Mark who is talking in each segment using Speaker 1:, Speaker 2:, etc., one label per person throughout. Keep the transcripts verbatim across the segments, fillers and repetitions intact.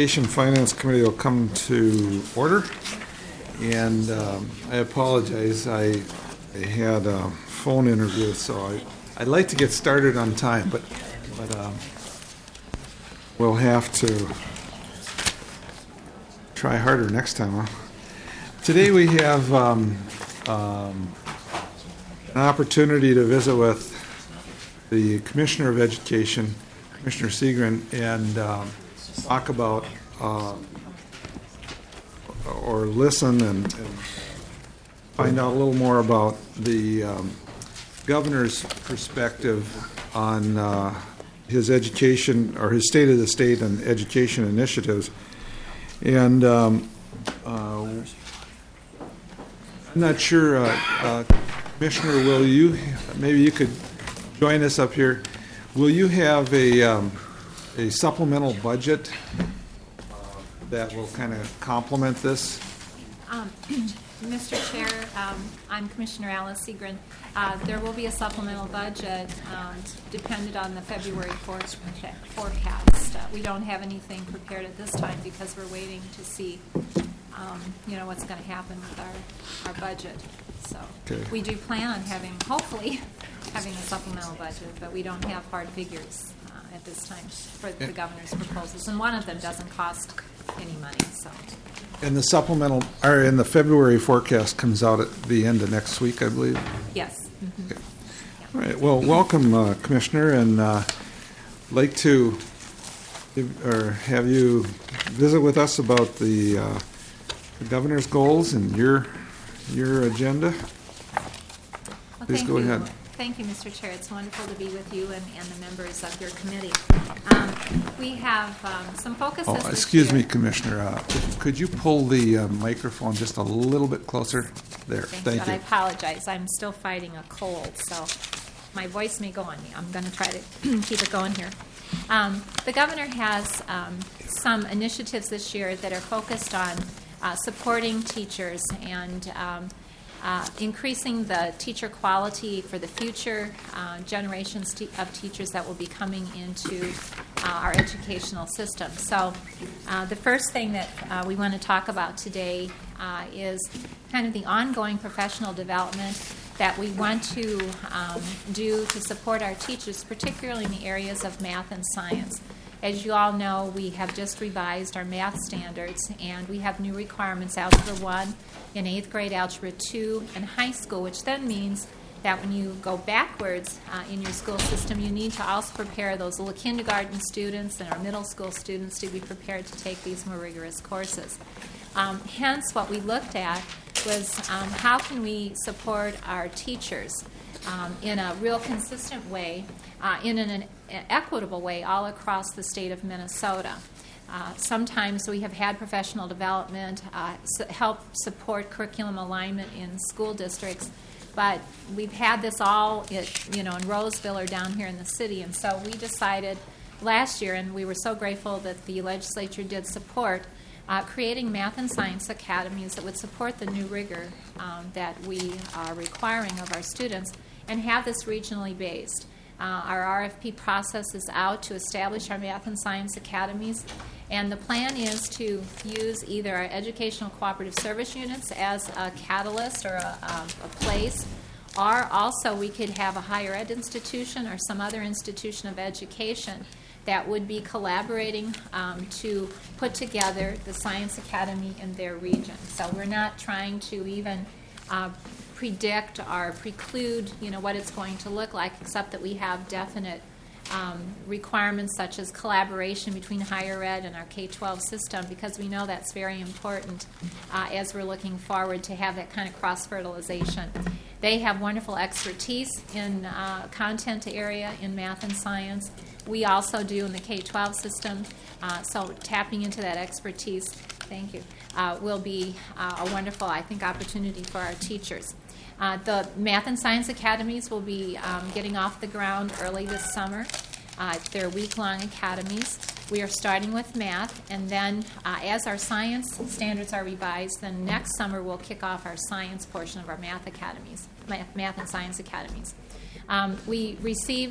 Speaker 1: Education Finance Committee will come to order, and um, I apologize. I, I had a phone interview, so I, I'd like to get started on time, but but um, we'll have to try harder next time. Huh? Today we have um, um, an opportunity to visit with the Commissioner of Education, Commissioner Seagren, and um, talk about uh, or listen and, and find out a little more about the um, governor's perspective on uh, his education or his state of the state and education initiatives. And um, uh, I'm not sure, uh, uh, Commissioner, will you, maybe you could join us up here. Will you have a um, a supplemental budget uh, that will kind of complement this?
Speaker 2: Um, Mister Chair, um, I'm Commissioner Alice Seagren. Uh, there will be a supplemental budget um, dependent on the February fourth forecast. Uh, we don't have anything prepared at this time because we're waiting to see um, you know, what's going to happen with our, our budget. So okay. We do plan on having, hopefully, having a supplemental budget, but we don't have hard figures uh, at this time for the governor's proposals, and one of them doesn't cost any money. So,
Speaker 1: and the supplemental, or in the February forecast comes out at the end of next week, I believe.
Speaker 2: Yes. Mm-hmm.
Speaker 1: Okay. Yeah. All right. Well, welcome, uh, Commissioner, and uh, like to give, or have you visit with us about the, uh, the governor's goals and your your agenda.
Speaker 2: Well,
Speaker 1: Please go
Speaker 2: you.
Speaker 1: ahead.
Speaker 2: Thank you, Mister Chair. It's wonderful to be with you and, and the members of your committee. Um, we have um, some focuses
Speaker 1: Oh,
Speaker 2: this
Speaker 1: excuse
Speaker 2: year.
Speaker 1: me, Commissioner. Uh, could you pull the uh, microphone just a little bit closer? There.
Speaker 2: Thank,
Speaker 1: Thank
Speaker 2: you.
Speaker 1: you.
Speaker 2: I apologize. I'm still fighting a cold, so my voice may go on me. I'm going to try to keep it going here. Um, the governor has um, some initiatives this year that are focused on uh, supporting teachers and um, Uh, increasing the teacher quality for the future uh, generations te- of teachers that will be coming into uh, our educational system. So uh, the first thing that uh, we want to talk about today uh, is kind of the ongoing professional development that we want to um, do to support our teachers, particularly in the areas of math and science. As you all know, we have just revised our math standards, and we have new requirements, Algebra one in eighth grade, Algebra two in high school, which then means that when you go backwards uh, in your school system, you need to also prepare those little kindergarten students and our middle school students to be prepared to take these more rigorous courses. Um, hence, what we looked at was um, how can we support our teachers um, in a real consistent way, uh, in an, an equitable way all across the state of Minnesota. Uh, sometimes we have had professional development uh, s- help support curriculum alignment in school districts, but we've had this all at, you know, in Roseville or down here in the city, and so we decided last year, and we were so grateful that the legislature did support uh, creating math and science academies that would support the new rigor um, that we are requiring of our students and have this regionally based. Uh, our R F P process is out to establish our math and science academies, and the plan is to use either our educational cooperative service units as a catalyst or a, a, a place, or also we could have a higher ed institution or some other institution of education that would be collaborating um, to put together the science academy in their region. So we're not trying to even uh, predict or preclude, you know, what it's going to look like, except that we have definite um, requirements such as collaboration between higher ed and our K twelve system, because we know that's very important uh, as we're looking forward to have that kind of cross-fertilization. They have wonderful expertise in uh, content area in math and science. We also do in the K twelve system, uh, so tapping into that expertise, thank you, uh, will be uh, a wonderful, I think, opportunity for our teachers. Uh, the Math and Science Academies will be um, getting off the ground early this summer. Uh, they're week-long academies. We are starting with math, and then uh, as our science standards are revised, then next summer we'll kick off our science portion of our math academies, math, math and science academies. Um, we received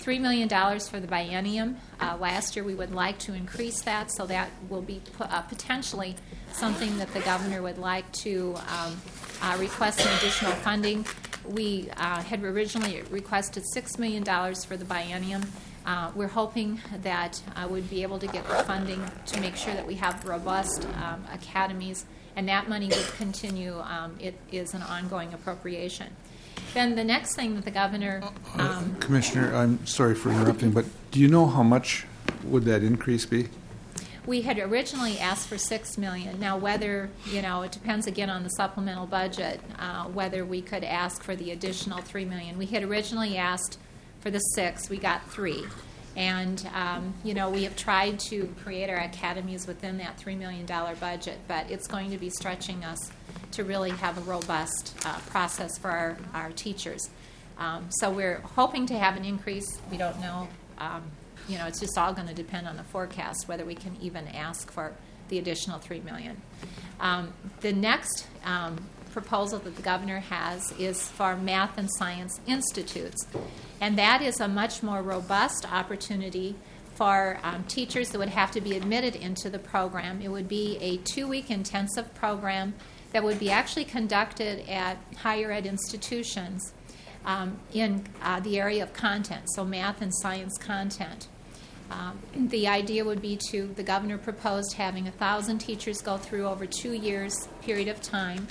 Speaker 2: three million dollars for the biennium. Uh, last year we would like to increase that, so that will be p- uh, potentially something that the governor would like to um, uh, request some additional funding. We uh, had originally requested six million dollars for the biennium. Uh, we're hoping that uh, we'd be able to get the funding to make sure that we have robust um, academies, and that money would continue. Um, it is an ongoing appropriation. Then the next thing that the governor... Um,
Speaker 1: Commissioner, I'm sorry for interrupting, but do you know how much would that increase be?
Speaker 2: We had originally asked for six million dollars. Now, whether, you know, it depends again on the supplemental budget, uh, whether we could ask for the additional three million dollars. We had originally asked for the six. We got three. And, um, you know, we have tried to create our academies within that three million dollars budget, but it's going to be stretching us to really have a robust uh, process for our, our teachers. Um, so we're hoping to have an increase. We don't know. Um, you know, it's just all going to depend on the forecast, whether we can even ask for the additional three million dollars. Um, the next um, proposal that the governor has is for math and science institutes. And that is a much more robust opportunity for um, teachers that would have to be admitted into the program. It would be a two-week intensive program that would be actually conducted at higher ed institutions um, in uh, the area of content, so math and science content. Um, the idea would be to, the governor proposed having a thousand teachers go through over two years period of time.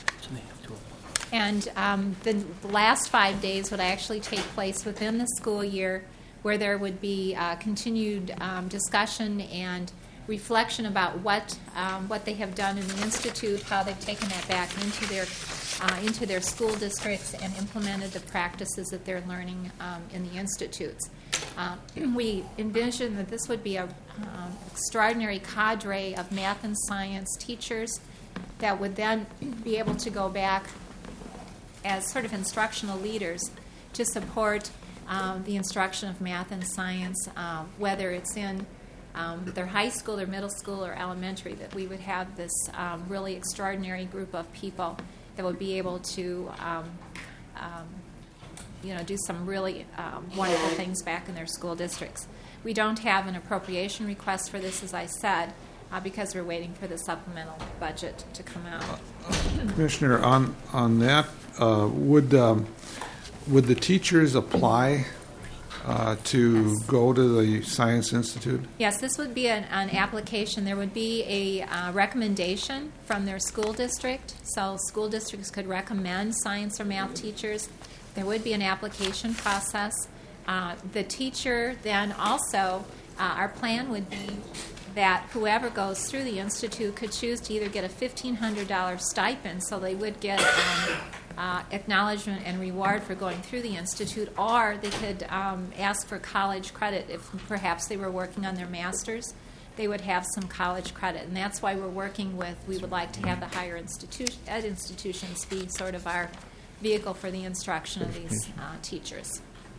Speaker 2: And um, the last five days would actually take place within the school year, where there would be uh, continued um, discussion and reflection about what um, what they have done in the institute, how they've taken that back into their uh, into their school districts and implemented the practices that they're learning um, in the institutes. Uh, we envision that this would be an um, extraordinary cadre of math and science teachers that would then be able to go back as sort of instructional leaders to support um, the instruction of math and science, uh, whether it's in um, their high school or middle school or elementary, that we would have this um, really extraordinary group of people that would be able to um, um, you know, do some really um, wonderful things back in their school districts. We don't have an appropriation request for this, as I said, uh, because we're waiting for the supplemental budget to come out.
Speaker 1: Commissioner, on on that, uh, would um, would the teachers apply uh, to go to the Science Institute?
Speaker 2: Yes, this would be an, an application. There would be a uh, recommendation from their school district, so school districts could recommend science or math teachers. There would be an application process. Uh, the teacher then also, uh, our plan would be that whoever goes through the institute could choose to either get a fifteen hundred dollars stipend, so they would get um, uh, acknowledgement and reward for going through the institute, or they could um, ask for college credit if perhaps they were working on their master's. They would have some college credit, and that's why we're working with, we would like to have the higher institution, ed institutions be sort of our vehicle for the instruction of these uh, teachers.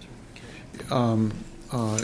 Speaker 1: Um, uh,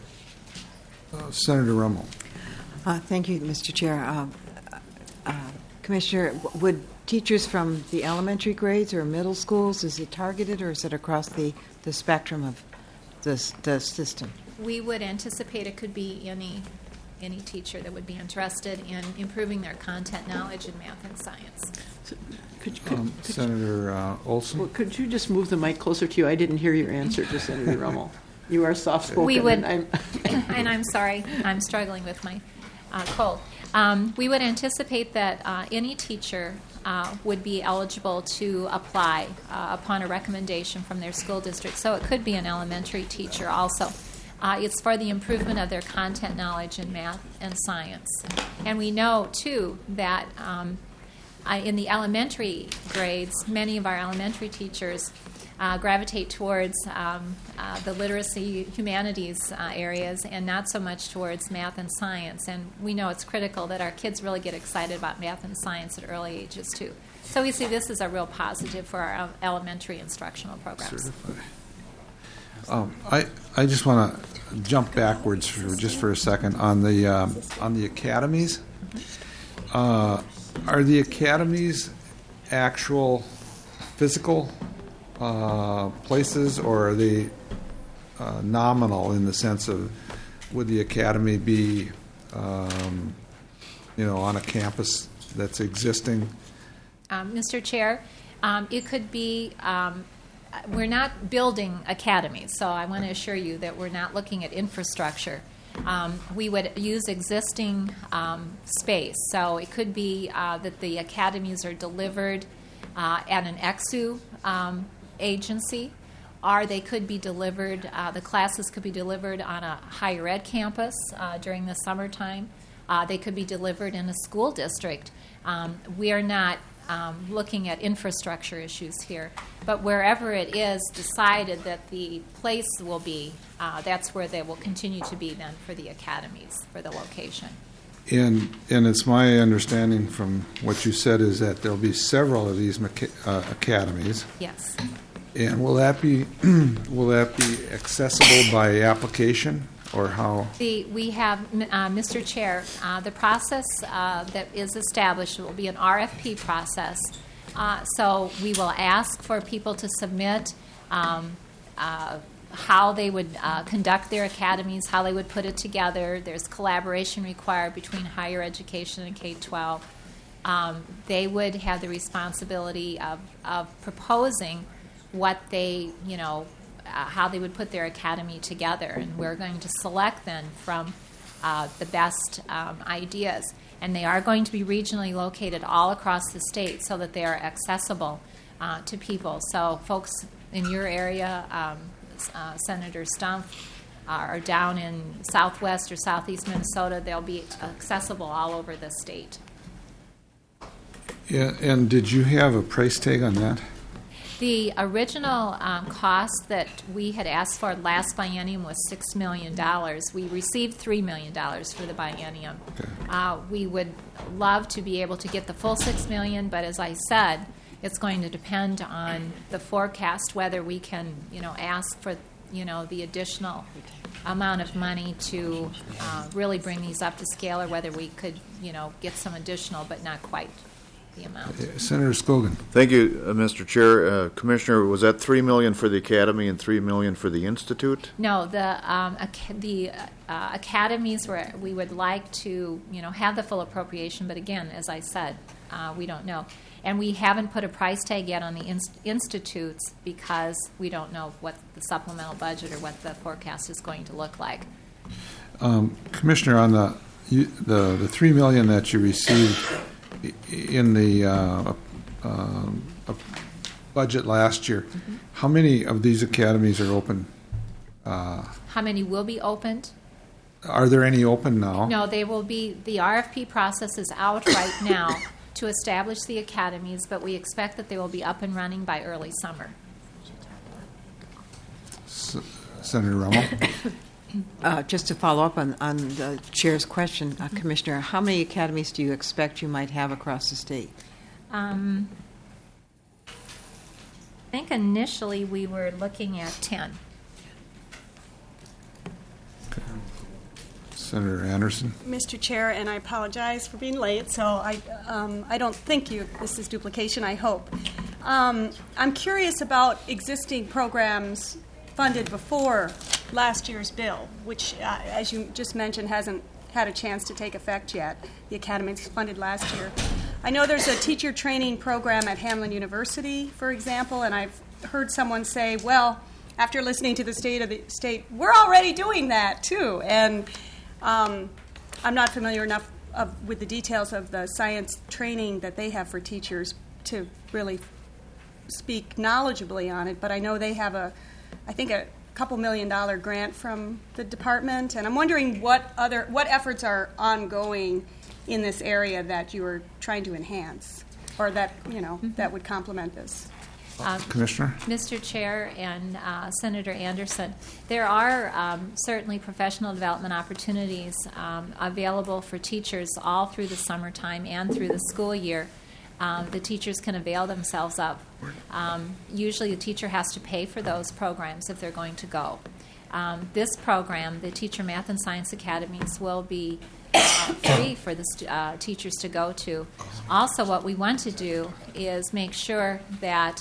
Speaker 1: uh, Senator Rummel.
Speaker 3: Uh, thank you, Mister Chair. Uh, uh, Commissioner, would teachers from the elementary grades or middle schools, is it targeted or is it across the, the spectrum of the, the system?
Speaker 2: We would anticipate it could be any any teacher that would be interested in improving their content knowledge in math and science.
Speaker 4: So, could, could,
Speaker 1: Um,
Speaker 4: could
Speaker 1: Senator uh, Olson.
Speaker 4: Well, could you just move the mic closer to you? I didn't hear your answer to Senator Rummel. You are soft-spoken.
Speaker 2: We would,
Speaker 4: and I'm,
Speaker 2: and I'm sorry, I'm struggling with my uh, cold. Um, we would anticipate that uh, any teacher uh, would be eligible to apply uh, upon a recommendation from their school district. So it could be an elementary teacher also. Uh, it's for the improvement of their content knowledge in math and science. And we know, too, that um, I, in the elementary grades, many of our elementary teachers uh, gravitate towards um, uh, the literacy humanities uh, areas and not so much towards math and science. And we know it's critical that our kids really get excited about math and science at early ages, too. So we see this as a real positive for our elementary instructional programs.
Speaker 1: Certify. Um, I I just want to jump backwards for just for a second on the um, on the academies. Uh, are the academies actual physical uh, places, or are they uh, nominal in the sense of, would the academy be, um, you know, on a campus that's existing?
Speaker 2: Um, Mister Chair, um, it could be, um, we're not building academies, so I want to assure you that we're not looking at infrastructure. Um, we would use existing um, space, so it could be uh, that the academies are delivered uh, at an E X U um, agency, or they could be delivered, uh, the classes could be delivered on a higher ed campus uh, during the summertime. Uh, they could be delivered in a school district. Um, we are not um, looking at infrastructure issues here, but wherever it is decided that the place will be, uh, that's where they will continue to be then for the academies, for the location.
Speaker 1: And and it's my understanding from what you said is that there'll be several of these mecha- uh, academies.
Speaker 2: Yes.
Speaker 1: And will that be will that be accessible by application, or how?
Speaker 2: The, we have, uh, Mister Chair, uh, the process uh, that is established will be an R F P process. Uh, so we will ask for people to submit um, uh, how they would uh, conduct their academies, how they would put it together. There's collaboration required between higher education and K twelve. Um, they would have the responsibility of, of proposing what they, you know, uh, how they would put their academy together. And we're going to select then from uh, the best um, ideas. And they are going to be regionally located all across the state so that they are accessible uh, to people. So folks in your area, um, uh, Senator Stumpf, are down in southwest or southeast Minnesota, they'll be accessible all over the state.
Speaker 1: Yeah, and did you have a price tag on that?
Speaker 2: The original um, cost that we had asked for last biennium was six million dollars. We received three million dollars for the biennium.
Speaker 1: Okay.
Speaker 2: Uh, we would love to be able to get the full six million dollars, but as I said, it's going to depend on the forecast, whether we can, you know, ask for, you know, the additional amount of money to uh, really bring these up to scale, or whether we could, you know, get some additional, but not quite the amount.
Speaker 1: Senator Scogan.
Speaker 5: Thank you, uh, Mister Chair. Uh, Commissioner, was that three million dollars for the Academy and three million dollars for the Institute?
Speaker 2: No, the um, ac- the uh, academies where we would like to, you know, have the full appropriation, but again, as I said, uh, we don't know, and we haven't put a price tag yet on the inst- institutes because we don't know what the supplemental budget or what the forecast is going to look like.
Speaker 1: Um, Commissioner, on the you, the the three million that you received in the uh, uh, uh, budget last year, mm-hmm. how many of these academies are open? Uh,
Speaker 2: How many will be opened?
Speaker 1: are there any open now?
Speaker 2: No, they will be. The R F P process is out right now to establish the academies, but we expect that they will be up and running by early summer.
Speaker 1: S- Senator Rummel.
Speaker 3: Uh, just to follow up on, on the chair's question, uh, Commissioner, how many academies do you expect you might have across the state?
Speaker 2: Um, I think initially we were looking at ten.
Speaker 1: Okay. Senator Anderson.
Speaker 6: Mister Chair, and I apologize for being late, so I, um, I don't think you, this is duplication, I hope. Um, I'm curious about existing programs funded before last year's bill, which, uh, as you just mentioned, hasn't had a chance to take effect yet. The Academy was funded last year. I know there's a teacher training program at Hamline University, for example, and I've heard someone say, well, after listening to the state of the state, we're already doing that, too. And um, I'm not familiar enough of, with the details of the science training that they have for teachers to really speak knowledgeably on it, but I know they have a I think a couple million dollar grant from the department, and I'm wondering what other what efforts are ongoing in this area that you are trying to enhance, or that you know mm-hmm. that would complement this.
Speaker 2: Um,
Speaker 1: Commissioner?
Speaker 2: Mister Chair and uh, Senator Anderson, there are um, certainly professional development opportunities um, available for teachers all through the summertime and through the school year. Um, the teachers can avail themselves of. Um, usually the teacher has to pay for those programs if they're going to go. Um, this program, the Teacher Math and Science Academies, will be uh, free for the st- uh, teachers to go to. Also, what we want to do is make sure that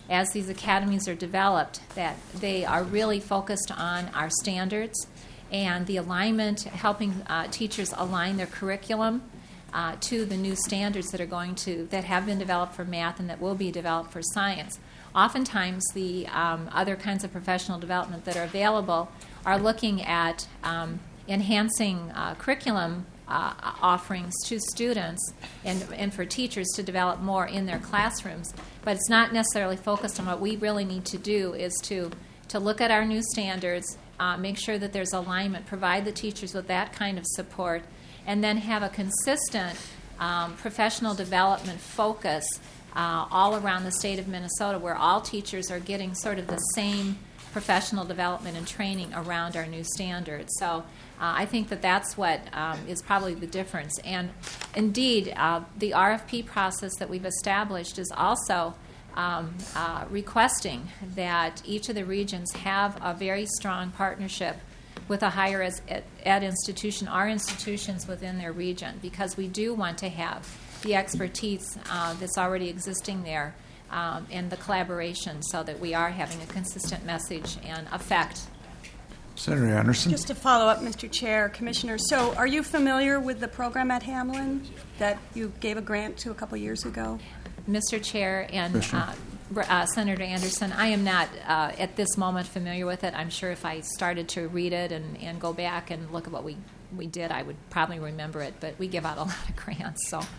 Speaker 2: as these academies are developed, that they are really focused on our standards and the alignment, helping uh, teachers align their curriculum uh, to the new standards that are going to, that have been developed for math and that will be developed for science. Oftentimes, the um, other kinds of professional development that are available are looking at um, enhancing uh, curriculum uh, offerings to students and, and for teachers to develop more in their classrooms. But it's not necessarily focused on what we really need to do is to, to look at our new standards, uh, make sure that there's alignment, provide the teachers with that kind of support, and then have a consistent um, professional development focus uh, all around the state of Minnesota, where all teachers are getting sort of the same professional development and training around our new standards. So uh, I think that that's what um, is probably the difference. And indeed, uh, the R F P process that we've established is also um, uh, requesting that each of the regions have a very strong partnership with a higher ed, ed institution, our institutions within their region, because we do want to have the expertise uh, that's already existing there um, and the collaboration so that we are having a consistent message and effect.
Speaker 1: Senator Anderson.
Speaker 6: Just to follow up, Mister Chair, Commissioner, so are you familiar with the program at Hamlin that you gave a grant to a couple years ago?
Speaker 2: Mister Chair and uh, uh, Senator Anderson, I am not uh, at this moment familiar with it. I'm sure if I started to read it and, and go back and look at what we, we did, I would probably remember it, but we give out a lot of grants, so.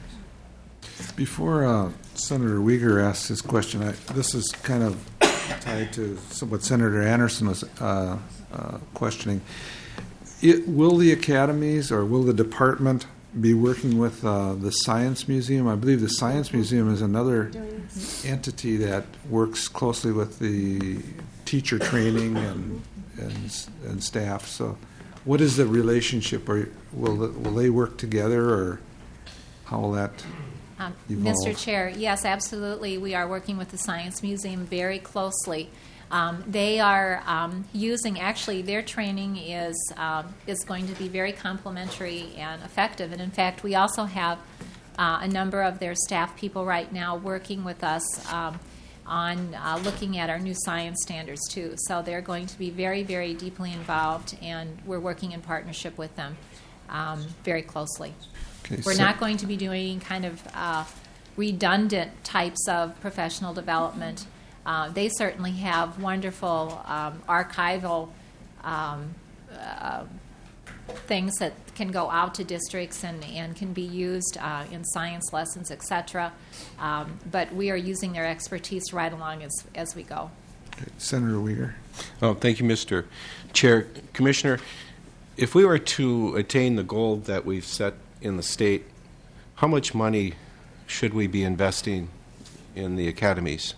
Speaker 1: Before uh, Senator Uyghur asks his question, I, this is kind of tied to some, what Senator Anderson was uh, uh, questioning. It, will the academies or will the department be working with uh, the Science Museum? I believe the Science Museum is another entity that works closely with the teacher training and and, and staff. So, what is the relationship? Or will will they work together, or how will that?
Speaker 2: Um,
Speaker 1: evolve?
Speaker 2: Mister Chair, yes, absolutely. We are working with the Science Museum very closely. Um, they are um, using, actually, their training is um, is going to be very complementary and effective. And in fact, we also have uh, a number of their staff people right now working with us um, on uh, looking at our new science standards too. So they're going to be very, very deeply involved, and we're working in partnership with them um, very closely.
Speaker 1: Okay,
Speaker 2: We're
Speaker 1: so-
Speaker 2: not going to be doing kind of uh, redundant types of professional development. Uh, they certainly have wonderful um, archival um, uh, things that can go out to districts and, and can be used uh, in science lessons, et cetera. Um, but we are using their expertise right along as, as we go.
Speaker 1: Okay, Senator Uyghur.
Speaker 7: Oh, thank you, Mister Chair. Commissioner, if we were to attain the goal that we've set in the state, how much money should we be investing in the academies?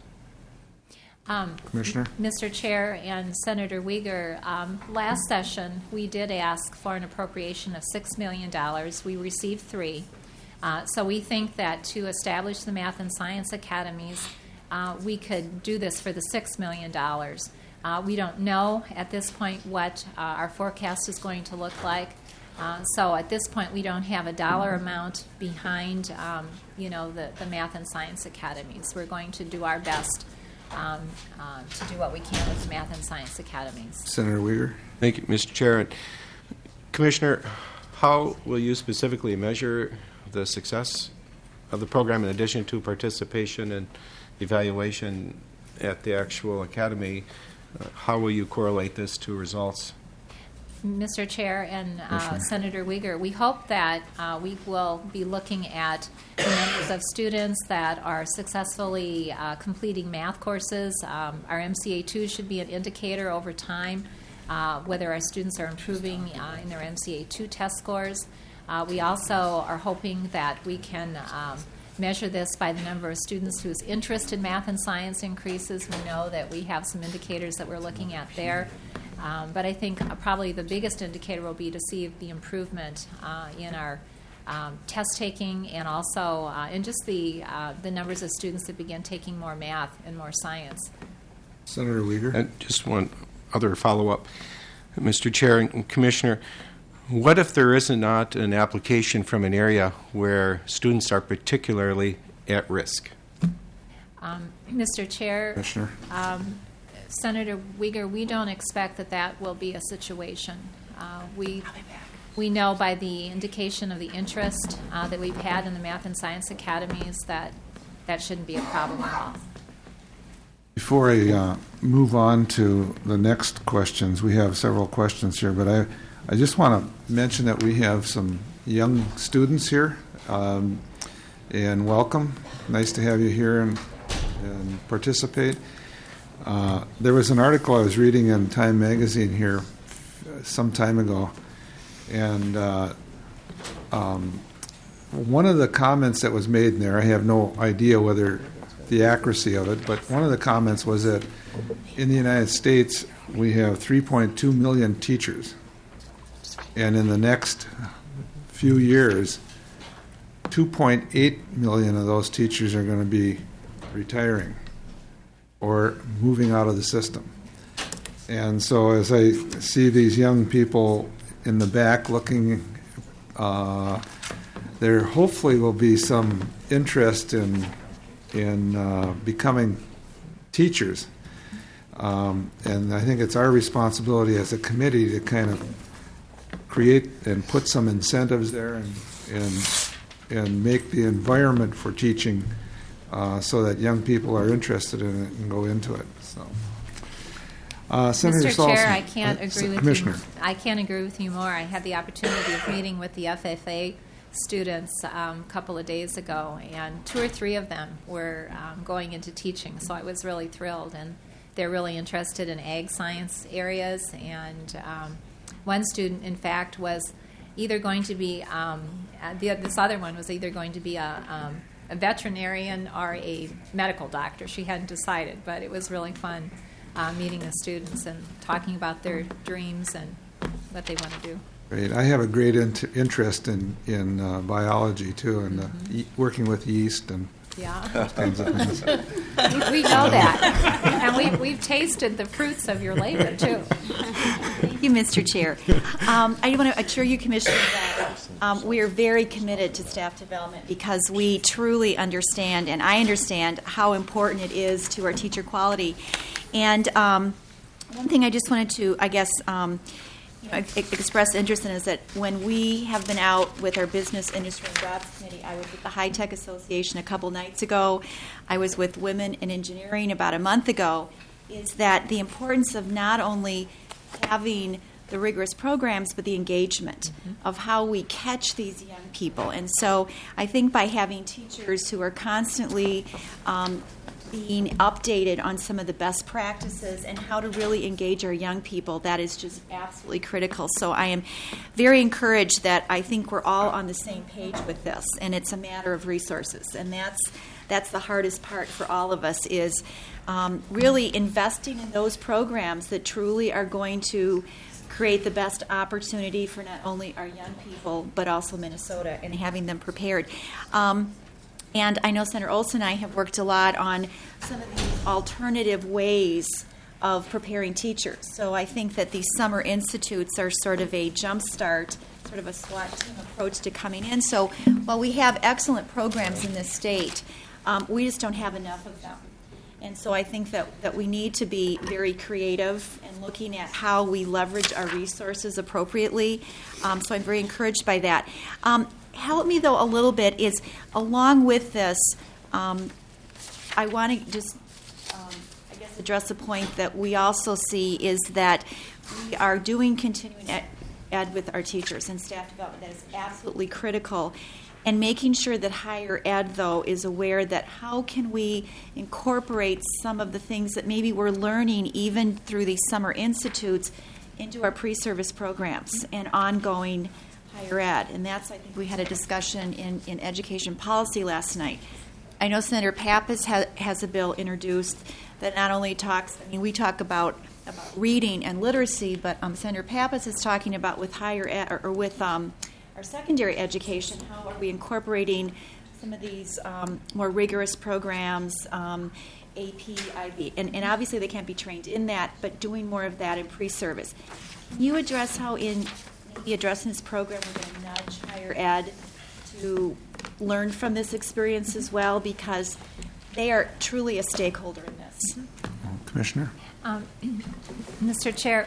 Speaker 2: Um,
Speaker 1: Commissioner?
Speaker 2: Mister Chair and Senator Uyghur, um, last session we did ask for an appropriation of six million dollars. We received three. Uh, so we think that to establish the math and science academies, uh, we could do this for the six million dollars. Uh, we don't know at this point what uh, our forecast is going to look like. Uh, so at this point, we don't have a dollar amount behind, um, you know, the, the math and science academies. We're going to do our best um, uh, to do what we can with the math and science academies.
Speaker 1: Senator Uyghur.
Speaker 7: Thank you, Mister Chair. Commissioner, how will you specifically measure the success of the program in addition to participation and evaluation at the actual academy? Uh, how will you correlate this to results?
Speaker 2: Mister Chair and uh, Senator Uyghur, we hope that uh, we will be looking at the numbers of students that are successfully uh, completing math courses. Um, our M C A two should be an indicator over time uh, whether our students are improving uh, in their M C A two test scores. Uh, we also are hoping that we can um, measure this by the number of students whose interest in math and science increases. We know that we have some indicators that we're looking at there. Um, but I think uh, probably the biggest indicator will be to see the improvement uh, in our um, test taking and also uh, in just the uh, the numbers of students that begin taking more math and more science.
Speaker 1: Senator Uyghur.
Speaker 7: And just one other follow-up, Mister Chair and Commissioner. What if there is not an application from an area where students are particularly at risk?
Speaker 2: Um, Mister Chair,
Speaker 1: Commissioner.
Speaker 2: um, Senator Uyghur, we don't expect that that will be a situation. Uh, we we know by the indication of the interest uh, that we've had in the Math and Science Academies that that shouldn't be a problem at all.
Speaker 1: Before I uh, move on to the next questions, we have several questions here, but I, I just want to mention that we have some young students here, um, and welcome. Nice to have you here and, and participate. Uh, there was an article I was reading in Time Magazine here some time ago, and uh, um, one of the comments that was made in there, I have no idea whether the accuracy of it, but one of the comments was that in the United States we have three point two million teachers, and in the next few years two point eight million of those teachers are going to be retiring or moving out of the system. And so as I see these young people in the back looking, uh, there hopefully will be some interest in in uh, becoming teachers. Um, and I think it's our responsibility as a committee to kind of create and put some incentives there and and, and make the environment for teaching uh, so that young people are interested in it and go into it. So, uh, Senator
Speaker 2: Mister
Speaker 1: Saulson,
Speaker 2: Chair, I can't
Speaker 1: uh,
Speaker 2: agree with
Speaker 1: Commissioner.
Speaker 2: you. I can't agree with you more. I had the opportunity of meeting with the F F A students um, a couple of days ago, and two or three of them were um, going into teaching, so I was really thrilled. And they're really interested in ag science areas, and um, one student, in fact, was either going to be, um, uh, the, this other one was either going to be a, um, a veterinarian or a medical doctor. She hadn't decided, but it was really fun uh, meeting the students and talking about their dreams and what they want to do.
Speaker 1: Great. I have a great int- interest in in uh, biology too, and uh,
Speaker 2: Mm-hmm.
Speaker 1: e- working with yeast and
Speaker 2: Yeah,
Speaker 1: those kinds of things.
Speaker 2: we, we know that, and we, we've tasted the fruits of your labor too.
Speaker 8: Thank you, Mister Chair. Um, I want to assure you, Commissioner, that um, we are very committed to staff development because we truly understand, and I understand, how important it is to our teacher quality. And um, one thing I just wanted to, I guess, um, you know, ex- express interest in is that when we have been out with our Business, Industry, and Jobs Committee, I was with the High Tech Association a couple nights ago, I was with Women in Engineering about a month ago, is that the importance of not only having the rigorous programs, but the engagement mm-hmm. of how we catch these young people. And so I think by having teachers who are constantly um, being updated on some of the best practices and how to really engage our young people, that is just absolutely critical. So I am very encouraged that I think we're all on the same page with this, and it's a matter of resources. And that's that's the hardest part for all of us, is um, really investing in those programs that truly are going to create the best opportunity for not only our young people, but also Minnesota, and having them prepared. Um, And I know Senator Olson and I have worked a lot on some of these alternative ways of preparing teachers. So I think that these summer institutes are sort of a jumpstart, sort of a SWAT team approach to coming in. So while we have excellent programs in this state, um, we just don't have enough of them. And so I think that, that we need to be very creative and looking at how we leverage our resources appropriately. Um, so I'm very encouraged by that. Um, help me, though, a little bit is, along with this, um, I want to just, um, I guess, address a point that we also see is that we are doing continuing ed, ed with our teachers and staff development. That is absolutely critical. And making sure that higher ed, though, is aware that how can we incorporate some of the things that maybe we're learning even through these summer institutes into our pre-service programs and ongoing higher ed. And that's, I think, we had a discussion in, in education policy last night. I know Senator Pappas ha- has a bill introduced that not only talks, I mean, we talk about, about reading and literacy, but um, Senator Pappas is talking about with higher ed, or, or with um, our secondary education, how are we incorporating some of these um, more rigorous programs, um, A P, I B, and, and obviously they can't be trained in that, but doing more of that in pre-service. Can you address how in maybe addressing this program we're going to nudge higher ed to learn from this experience as well? Because they are truly a stakeholder in this.
Speaker 1: Commissioner?
Speaker 2: Um, Mister Chair,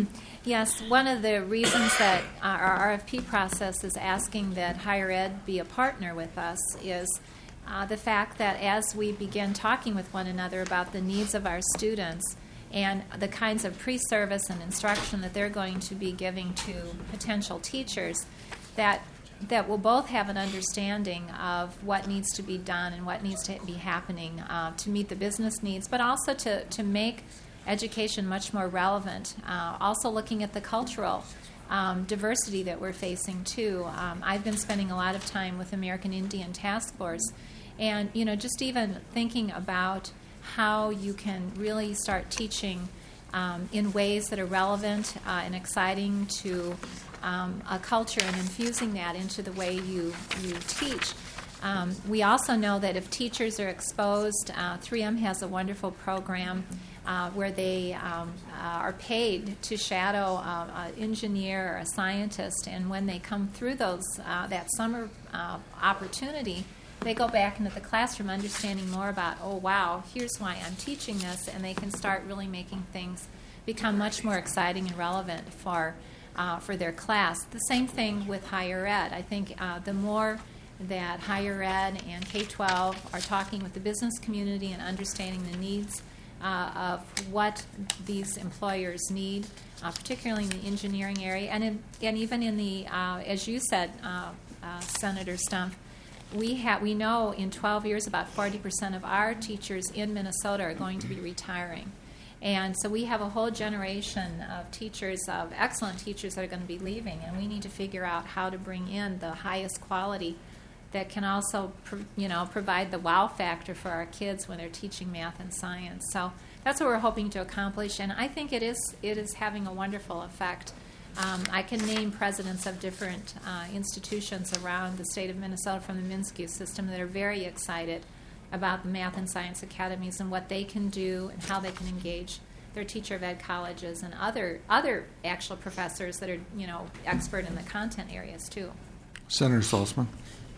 Speaker 2: yes, one of the reasons that our R F P process is asking that higher ed be a partner with us is uh, the fact that as we begin talking with one another about the needs of our students and the kinds of pre-service and instruction that they're going to be giving to potential teachers, that that we'll both have an understanding of what needs to be done and what needs to be happening uh, to meet the business needs, but also to, to make education much more relevant. Uh, also looking at the cultural um, diversity that we're facing too. Um, I've been spending a lot of time with American Indian Task Force, and you know, just even thinking about how you can really start teaching um, in ways that are relevant uh, and exciting to um, a culture, and infusing that into the way you you teach. Um, we also know that if teachers are exposed, uh, three M has a wonderful program uh, where they um, uh, are paid to shadow uh, an engineer or a scientist, and when they come through those uh, that summer uh, opportunity, they go back into the classroom understanding more about, oh, wow, here's why I'm teaching this, and they can start really making things become much more exciting and relevant for uh, for their class. The same thing with higher ed. I think uh, the more that higher ed and K twelve are talking with the business community and understanding the needs uh, of what these employers need, uh, particularly in the engineering area, and in, and even in the, uh, as you said, uh, uh, Senator Stumpf, we have we know in twelve years about forty percent of our teachers in Minnesota are going to be retiring. And so we have a whole generation of teachers, of excellent teachers that are going to be leaving, and we need to figure out how to bring in the highest quality that can also, you know, provide the wow factor for our kids when they're teaching math and science. So that's what we're hoping to accomplish, and I think it is it is having a wonderful effect. Um, I can name presidents of different uh, institutions around the state of Minnesota from the Minsky system that are very excited about the math and science academies and what they can do and how they can engage their teacher of ed colleges and other other actual professors that are, you know, expert in the content areas too.
Speaker 1: Senator Salzman.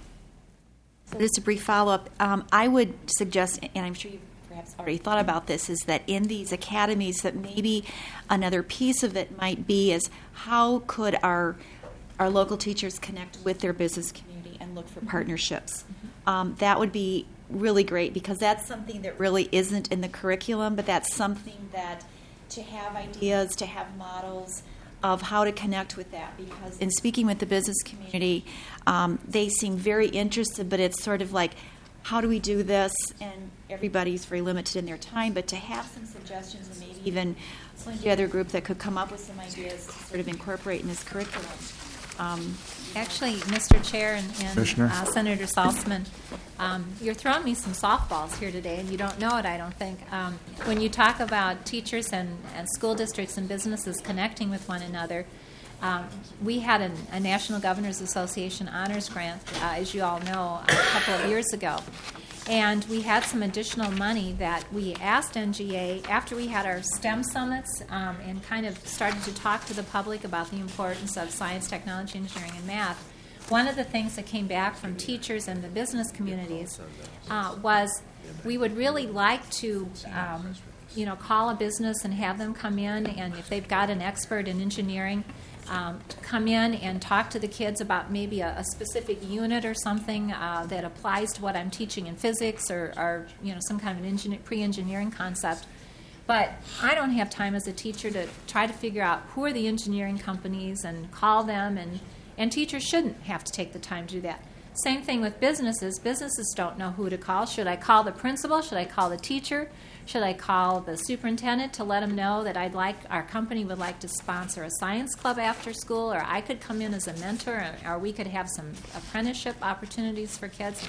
Speaker 8: So just a brief follow-up. Um, I would suggest, and I'm sure you've perhaps already thought about this, is that in these academies that maybe another piece of it might be is how could our our local teachers connect with their business community and look for partnerships. Um, that would be really great, because that's something that really isn't in the curriculum, but that's something that to have ideas, to have models of how to connect with that, because in speaking with the business community, um, they seem very interested, but it's sort of like, how do we do this? And everybody's very limited in their time, but to have some suggestions and maybe even some of the other group that could come up with some ideas to sort of incorporate in this curriculum. Um,
Speaker 2: Actually, Mister Chair and, and
Speaker 1: Commissioner?
Speaker 2: uh, Senator Salzman, um, you're throwing me some softballs here today, and you don't know it, I don't think. Um, when you talk about teachers and, and school districts and businesses connecting with one another, um, we had an, a National Governors Association honors grant, uh, as you all know, a couple of years ago. And we had some additional money that we asked N G A after we had our STEM summits um, and kind of started to talk to the public about the importance of science, technology, engineering, and math. One of the things that came back from teachers and the business communities uh, was we would really like to, um, you know, call a business and have them come in, and if they've got an expert in engineering, Um, to come in and talk to the kids about maybe a, a specific unit or something uh, that applies to what I'm teaching in physics, or, or you know, some kind of an engineer, pre-engineering concept. But I don't have time as a teacher to try to figure out who are the engineering companies and call them, and, and teachers shouldn't have to take the time to do that. Same thing with businesses. Businesses don't know who to call. Should I call the principal? Should I call the teacher? Should I call the superintendent to let them know that I'd like, our company would like to sponsor a science club after school, or I could come in as a mentor, or, or we could have some apprenticeship opportunities for kids?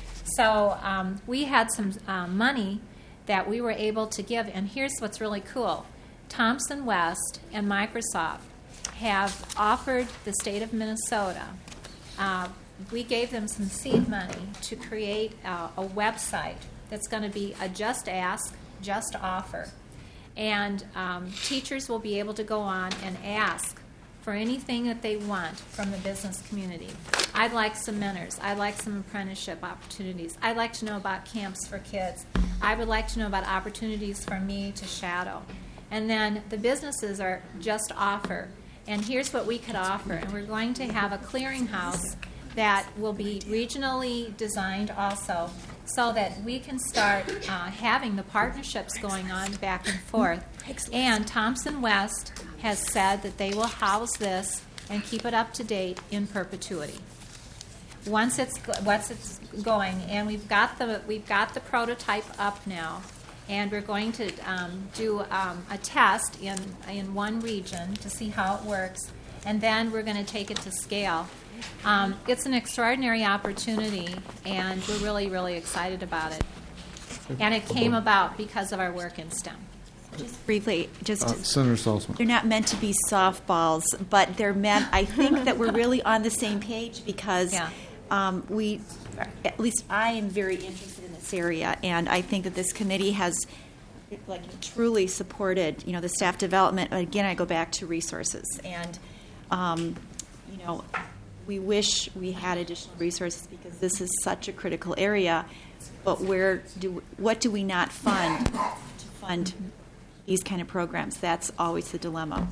Speaker 2: So um, we had some um, money that we were able to give, and here's what's really cool. Thomson West and Microsoft have offered the state of Minnesota, uh, we gave them some seed money to create uh, a website that's going to be a Just Ask, Just Offer. And um, teachers will be able to go on and ask for anything that they want from the business community. I'd like some mentors. I'd like some apprenticeship opportunities. I'd like to know about camps for kids. I would like to know about opportunities for me to shadow. And then the businesses are just offer. And here's what we could offer. And we're going to have a clearinghouse that will be regionally designed also, so that we can start uh, having the partnerships going on back and forth. And Thompson West has said that they will house this and keep it up to date in perpetuity. Once it's once it's going, and we've got the we've got the prototype up now, and we're going to um, do um, a test in in one region to see how it works, and then we're going to take it to scale. Um, it's an extraordinary opportunity, and we're really, really excited about it. And it came about because of our work in STEM.
Speaker 8: Just briefly, just
Speaker 1: Uh, Senator Salzman.
Speaker 8: they're not meant to be softballs, but they're meant. I think that we're really on the same page because
Speaker 2: Yeah.
Speaker 8: um, we, at least I am very interested in this area, and I think that this committee has, like, truly supported, you know, the staff development. Again, I go back to resources, and um, you know, we wish we had additional resources because this is such a critical area. But where do what do we not fund to fund these kind of programs? That's always the dilemma.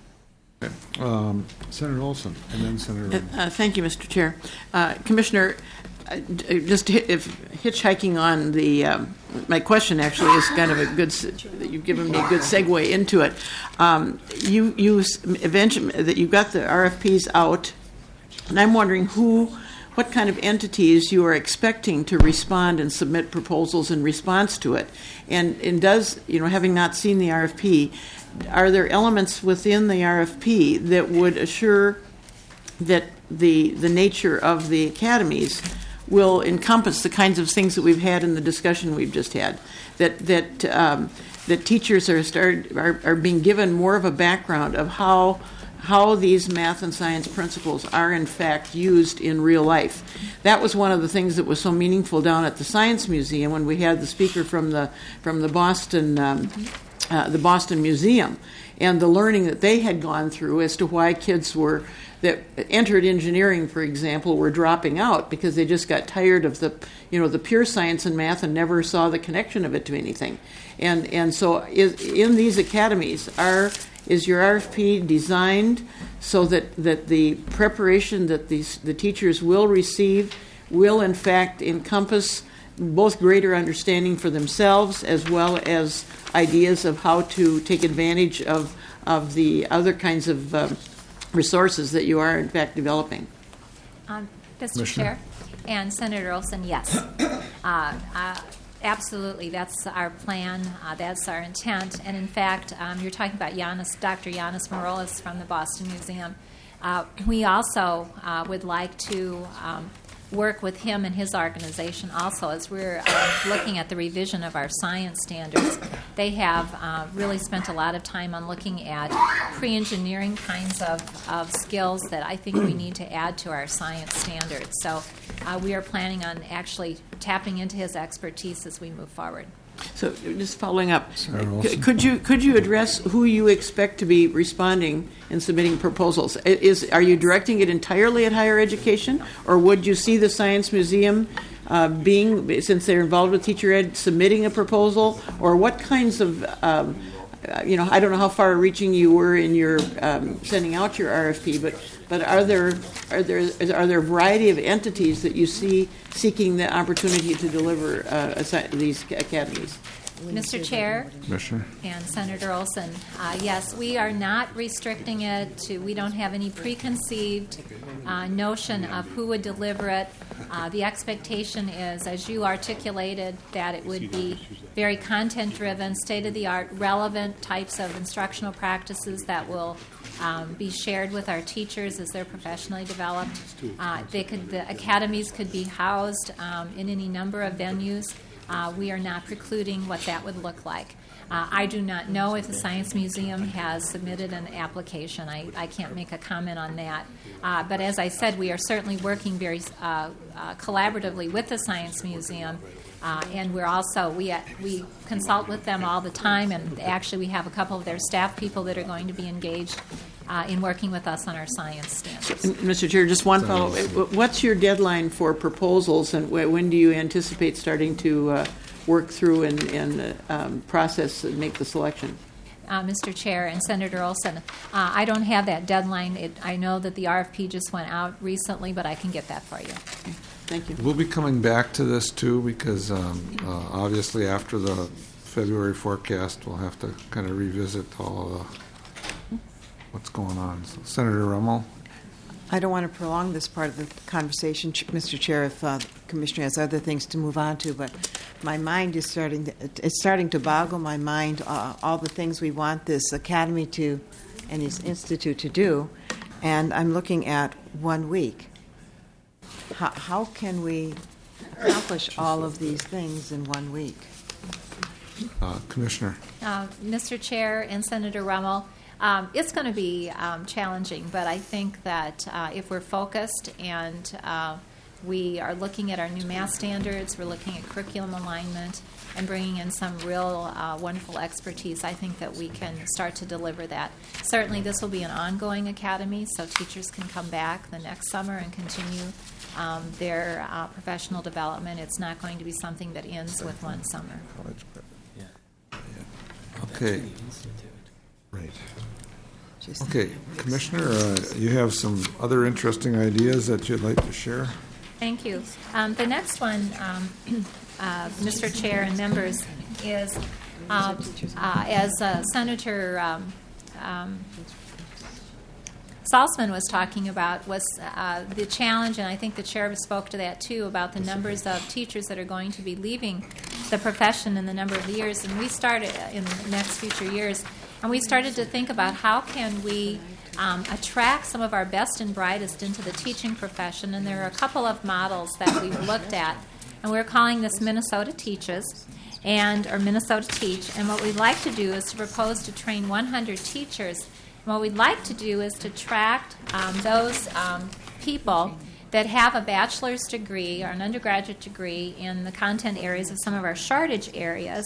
Speaker 1: Um, Senator Olson, and then Senator.
Speaker 4: Uh, thank you, Mister Chair. Uh, Commissioner, uh, d- just hi- if hitchhiking on the, um, my question actually is kind of a good, s- you've given me a good segue into it. Um, you, you s- eventually, that you've got the R F Ps out, and I'm wondering who, what kind of entities you are expecting to respond and submit proposals in response to it. And, and does, you know, having not seen the R F P, are there elements within the R F P that would assure that the the nature of the academies will encompass the kinds of things that we've had in the discussion we've just had? That that um, that teachers are start are, are being given more of a background of how how these math and science principles are in fact used in real life. That was one of the things that was so meaningful down at the Science Museum when we had the speaker from the from the Boston um, uh, the Boston Museum, and the learning that they had gone through as to why kids were that entered engineering, for example, were dropping out because they just got tired of the you know the pure science and math and never saw the connection of it to anything. And and so is, in these academies are Is your R F P designed so that, that the preparation that these, the teachers will receive will in fact encompass both greater understanding for themselves as well as ideas of how to take advantage of, of the other kinds of um, resources that you are in fact developing?
Speaker 2: Um, Mister Chair and Senator Olson, yes. Uh, uh, Absolutely, that's our plan. Uh, that's our intent. And in fact, um, you're talking about Giannis, Doctor Giannis Marolis from the Boston Museum. Uh, we also uh, would like to um, work with him and his organization also as we're uh, looking at the revision of our science standards. They have uh, really spent a lot of time on looking at pre-engineering kinds of, of skills that I think we need to add to our science standards. So uh, we are planning on actually tapping into his expertise as we move forward.
Speaker 4: So just following up,
Speaker 1: Senator Olson.
Speaker 4: c- could you could you address who you expect to be responding and submitting proposals? I- Is are you directing it entirely at higher education, or would you see the Science Museum uh, being, since they're involved with teacher ed, submitting a proposal, or what kinds of um, uh, you know, I don't know how far-reaching you were in your um, sending out your R F P, but but are there are there are there a variety of entities that you see seeking the opportunity to deliver uh, assi- these academies?
Speaker 2: Mister Chair
Speaker 1: Commissioner.
Speaker 2: and Senator Olson, uh, yes, we are not restricting it to, we don't have any preconceived uh, notion of who would deliver it. Uh, the expectation is, as you articulated, that it would be very content-driven, state-of-the-art, relevant types of instructional practices that will um, be shared with our teachers as they're professionally developed. Uh, they could, the academies could be housed um, in any number of venues. Uh, we are not precluding what that would look like. Uh, I do not know if the Science Museum has submitted an application. I, I can't make a comment on that. Uh, but as I said, we are certainly working very uh, uh, collaboratively with the Science Museum. Uh, and we're also, we, uh, we consult with them all the time, and actually we have a couple of their staff people that are going to be engaged uh, in working with us on our science standards.
Speaker 4: And, Mister Chair, just one follow-up. What's your deadline for proposals, and wh- when do you anticipate starting to uh, work through and, and uh, um, process and make the selection?
Speaker 2: Uh, Mister Chair and Senator Olson, uh, I don't have that deadline. It, I know that the R F P just went out recently, but I can get that for you.
Speaker 4: Okay. Thank you.
Speaker 1: We'll be coming back to this, too, because um, uh, obviously after the February forecast, we'll have to kind of revisit all of the, what's going on. So, Senator Rummel?
Speaker 3: I don't want to prolong this part of the conversation, Ch- Mister Chair, if uh, the Commissioner has other things to move on to, but my mind is starting to, it's starting to boggle my mind, uh, all the things we want this academy to and this institute to do, and I'm looking at one week. How, how can we accomplish all of these things in one week?
Speaker 1: Uh, Commissioner?
Speaker 2: Uh, Mister Chair and Senator Rummel, um, it's going to be um, challenging, but I think that uh, if we're focused and uh, we are looking at our new math standards, we're looking at curriculum alignment, and bringing in some real uh, wonderful expertise, I think that we can start to deliver that. Certainly this will be an ongoing academy, so teachers can come back the next summer and continue um, their uh, professional development. It's not going to be something that ends with one summer.
Speaker 1: Okay.
Speaker 5: Right.
Speaker 3: Just
Speaker 1: Okay, Commissioner, uh, you have some other interesting ideas that you'd like to share?
Speaker 2: Thank you. Um, the next one, um, uh, Mister Chair and members, is uh, uh, as uh, Senator um, um, Salzman was talking about, was uh, the challenge, and I think the chair spoke to that too, about the numbers of teachers that are going to be leaving the profession in the number of years. And we started in the next future years, and we started to think about how can we um, attract some of our best and brightest into the teaching profession. And there are a couple of models that we've looked at, and we're calling this Minnesota Teaches, and or Minnesota Teach. And what we'd like to do is to propose to train one hundred teachers. And what we'd like to do is to attract um, those um, people that have a bachelor's degree or an undergraduate degree in the content areas of some of our shortage areas,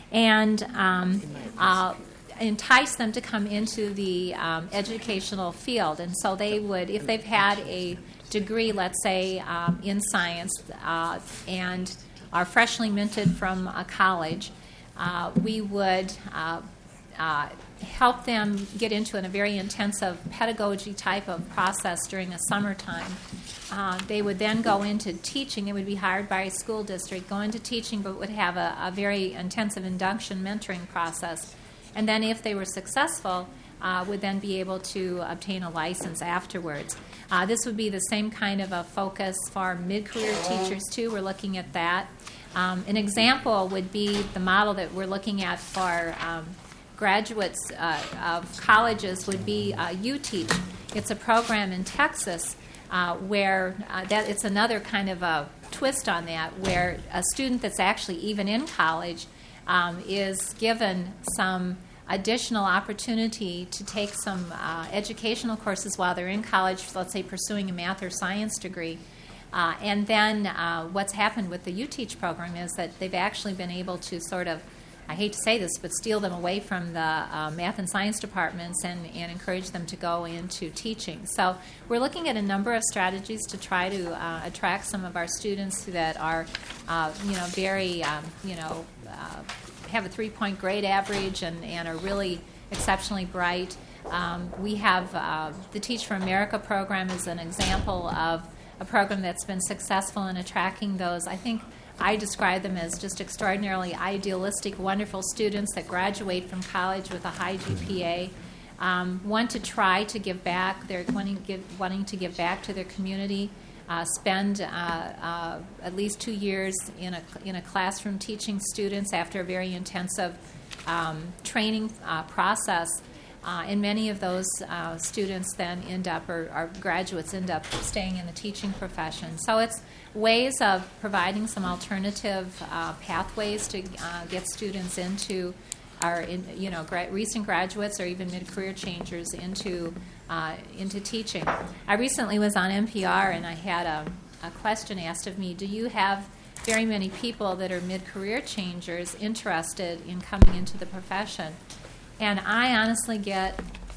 Speaker 2: and um, uh, entice them to come into the um, educational field. And so they would, if they've had a degree, let's say, um, in science, uh, and are freshly minted from a college, uh, we would uh, uh, help them get into a very intensive pedagogy type of process during the summertime. Uh, they would then go into teaching. They would be hired by a school district, go into teaching, but would have a, a very intensive induction mentoring process. And then if they were successful, uh, would then be able to obtain a license afterwards. Uh, this would be the same kind of a focus for mid-career teachers, too. We're looking at that. Um, an example would be the model that we're looking at for um, graduates uh, of colleges would be uh, U-Teach. It's a program in Texas uh, where uh, that it's another kind of a twist on that, where a student that's actually even in college um, is given some additional opportunity to take some uh, educational courses while they're in college, let's say pursuing a math or science degree. Uh, and then uh, what's happened with the U-Teach program is that they've actually been able to sort of, I hate to say this, but steal them away from the uh, math and science departments and, and encourage them to go into teaching. So we're looking at a number of strategies to try to uh, attract some of our students that are, uh, you know, very, um, you know, uh, have a three-point grade average and, and are really exceptionally bright. Um, we have uh, the Teach for America program is an example of a program that's been successful in attracting those. I think I describe them as just extraordinarily idealistic, wonderful students that graduate from college with a high G P A, um, want to try to give back. They're wanting to give, wanting to give back to their community. Uh, spend uh, uh, at least two years in a in a classroom teaching students after a very intensive um, training uh, process. Uh, and many of those uh, students then end up, or, or graduates end up staying in the teaching profession. So it's ways of providing some alternative uh, pathways to uh, get students into our, in, you know, gra- recent graduates or even mid-career changers into uh, into teaching. I recently was on N P R and I had a, a question asked of me, do you have very many people that are mid-career changers interested in coming into the profession? And I honestly get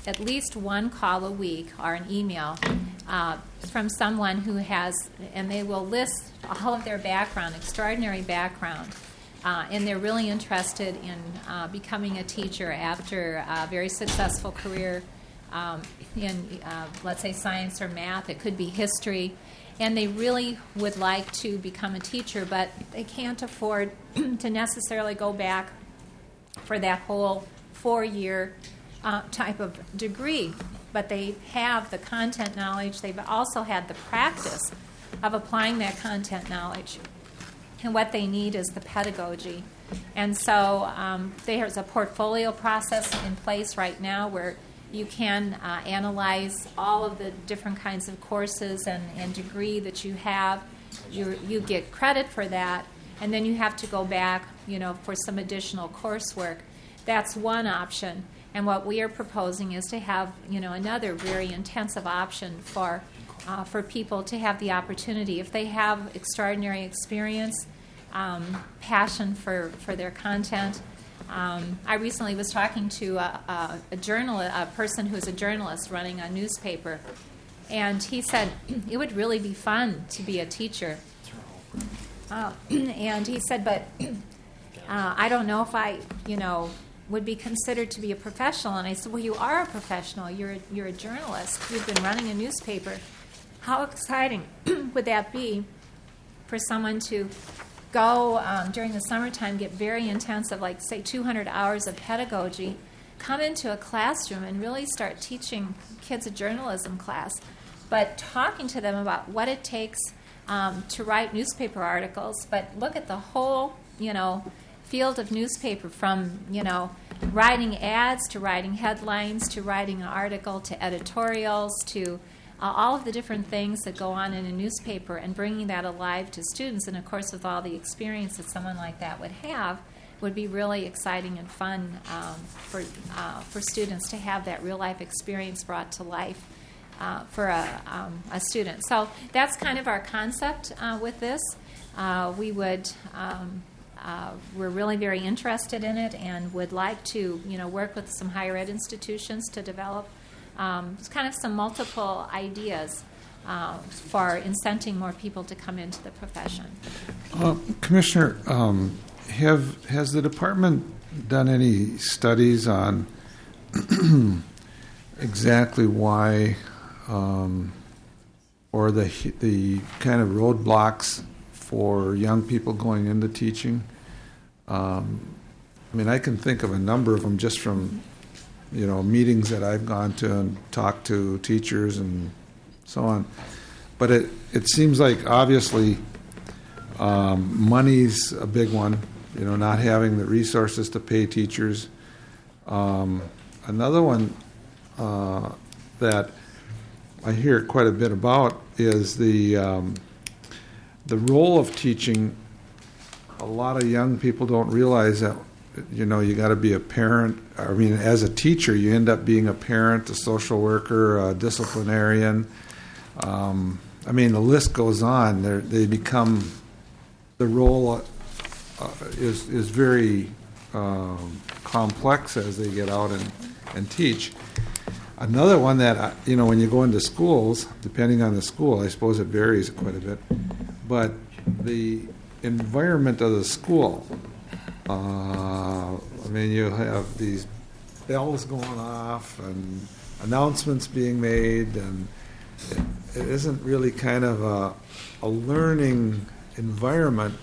Speaker 2: at least one call a week or an email uh, from someone who has, and they will list all of their background, extraordinary background, uh, and they're really interested in uh, becoming a teacher after a very successful career um, in, uh, let's say, science or math. It could be history. And they really would like to become a teacher, but they can't afford to necessarily go back for that whole four-year uh, type of degree. But they have the content knowledge. They've also had the practice of applying that content knowledge. And what they need is the pedagogy. And so um, there's a portfolio process in place right now where you can uh, analyze all of the different kinds of courses and, and degree that you have. You, you get credit for that, and then you have to go back, you know, for some additional coursework. That's one option. And what we are proposing is to have, you know, another very intensive option for uh, for people to have the opportunity, if they have extraordinary experience, um, passion for, for their content. Um, I recently was talking to a, a, a journal, a person who's a journalist running a newspaper, and he said it would really be fun to be a teacher. Uh, and he said, but uh, I don't know if I, you know, would be considered to be a professional. And I said, well, you are a professional. You're a, you're a journalist. You've been running a newspaper. How exciting would that be for someone to go um, during the summertime, get very intensive, like say two hundred hours of pedagogy, come into a classroom and really start teaching kids a journalism class, but talking to them about what it takes um, to write newspaper articles, but look at the whole, you know, field of newspaper, from, you know, writing ads to writing headlines to writing an article to editorials to Uh, all of the different things that go on in a newspaper, and bringing that alive to students. And of course, with all the experience that someone like that would have, would be really exciting and fun um, for uh, for students to have that real life experience brought to life uh, for a, um, a student. So that's kind of our concept uh, with this. Uh, we would. Um, Uh, we're really very interested in it, and would like to, you know, work with some higher ed institutions to develop um, kind of some multiple ideas uh, for incenting more people to come into the profession.
Speaker 1: Uh, Commissioner, um, have has the department done any studies on exactly why, um, or the the kind of roadblocks for young people going into teaching? Um, I mean, I can think of a number of them just from, you know, meetings that I've gone to and talked to teachers and so on. But it, it seems like obviously um, money's a big one, you know, not having the resources to pay teachers. Um, another one uh, that I hear quite a bit about is the um, the role of teaching. A lot of young people don't realize that, you know, you got to be a parent. I mean, as a teacher, you end up being a parent, a social worker, a disciplinarian. Um, I mean, the list goes on. They're, they become, the role uh, is is very um, complex as they get out and, and teach. Another one that, you know, when you go into schools, depending on the school, I suppose it varies quite a bit, but the environment of the school. Uh, I mean, you have these bells going off and announcements being made, and it, it isn't really kind of a, a learning environment,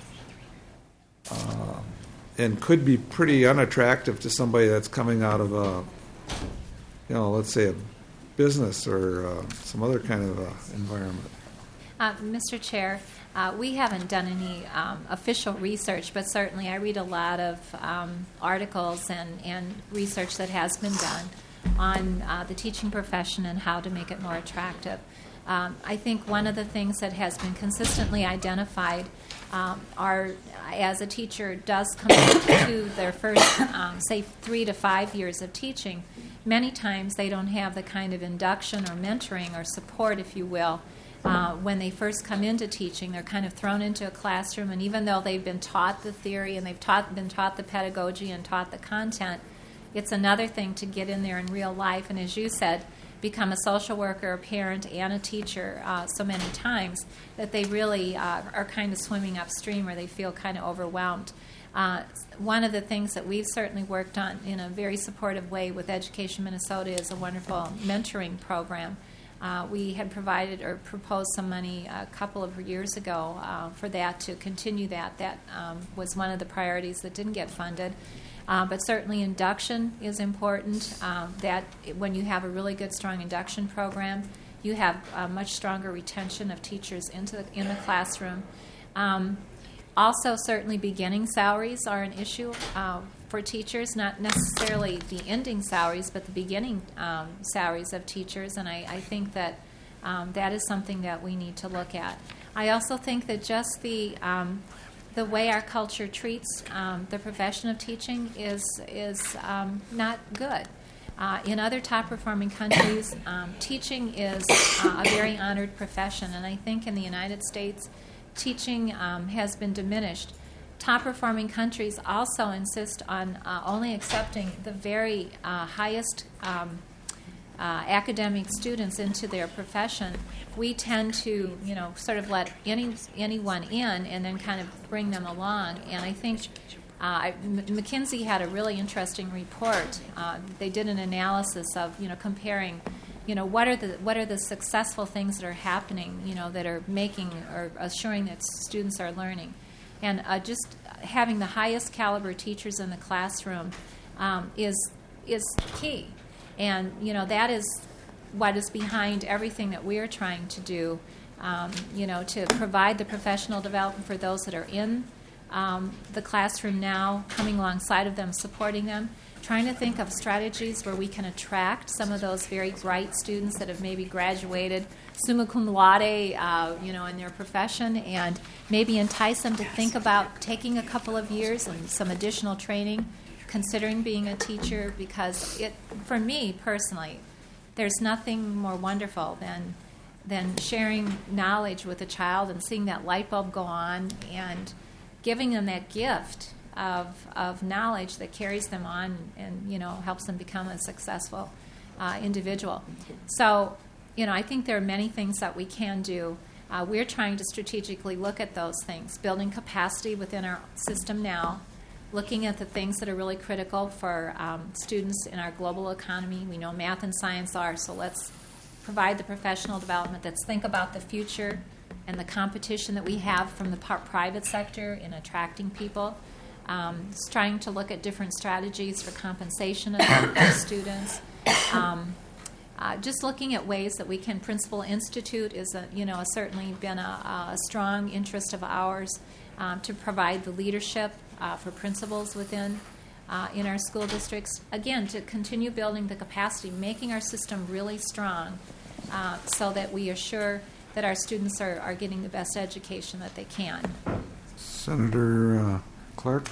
Speaker 1: uh, and could be pretty unattractive to somebody that's coming out of a, you know, let's say a business or uh, some other kind of uh, environment.
Speaker 2: Uh, Mister Chair, uh, we haven't done any um, official research, but certainly I read a lot of um, articles and, and research that has been done on uh, the teaching profession and how to make it more attractive. Um, I think one of the things that has been consistently identified um, are, as a teacher does come to their first, um, say, three to five years of teaching, many times they don't have the kind of induction or mentoring or support, if you will. Uh, when they first come into teaching, they're kind of thrown into a classroom, and even though they've been taught the theory and they've taught, been taught the pedagogy and taught the content, it's another thing to get in there in real life, and as you said, become a social worker, a parent, and a teacher uh, so many times that they really uh, are kind of swimming upstream, or they feel kind of overwhelmed. Uh, one of the things that we've certainly worked on in a very supportive way with Education Minnesota is a wonderful mentoring program. Uh, we had provided or proposed some money a couple of years ago uh, for that, to continue that. That um, was one of the priorities that didn't get funded. Uh, but certainly induction is important. Um, that when you have a really good, strong induction program, you have a much stronger retention of teachers into the, in the classroom. Um, also, certainly beginning salaries are an issue uh, for teachers, not necessarily the ending salaries, but the beginning um, salaries of teachers, and I, I think that um, that is something that we need to look at. I also think that just the um, the way our culture treats um, the profession of teaching is is um, not good. Uh, in other top-performing countries, um, teaching is uh, a very honored profession, and I think in the United States, teaching um, has been diminished. Top-performing countries also insist on uh, only accepting the very uh, highest um, uh, academic students into their profession. We tend to, you know, sort of let any anyone in and then kind of bring them along. And I think uh, M- McKinsey had a really interesting report. Uh, they did an analysis of, you know, comparing, you know, what are the what are the successful things that are happening, you know, that are making or assuring that students are learning. And uh, just having the highest caliber teachers in the classroom um, is is key. And, you know, that is what is behind everything that we're trying to do, um, you know, to provide the professional development for those that are in um, the classroom now, coming alongside of them, supporting them, trying to think of strategies where we can attract some of those very bright students that have maybe graduated summa cum laude, uh, you know, in their profession, and maybe entice them to think about taking a couple of years and some additional training, considering being a teacher, because it, for me personally, there's nothing more wonderful than than sharing knowledge with a child and seeing that light bulb go on and giving them that gift of of knowledge that carries them on and, you know, helps them become a successful uh, individual. So, you know, I think there are many things that we can do. Uh, we're trying to strategically look at those things, building capacity within our system now, looking at the things that are really critical for um, students in our global economy. We know math and science are, so let's provide the professional development. Let's think about the future and the competition that we have from the par- private sector in attracting people. Um, it's trying to look at different strategies for compensation of, of students. Um, uh, just looking at ways that we can. Principal Institute is, a, you know, certainly been a, a strong interest of ours um, to provide the leadership uh, for principals within uh, in our school districts. Again, to continue building the capacity, making our system really strong, uh, so that we assure that our students are, are getting the best education that they can.
Speaker 1: Senator uh, Clark?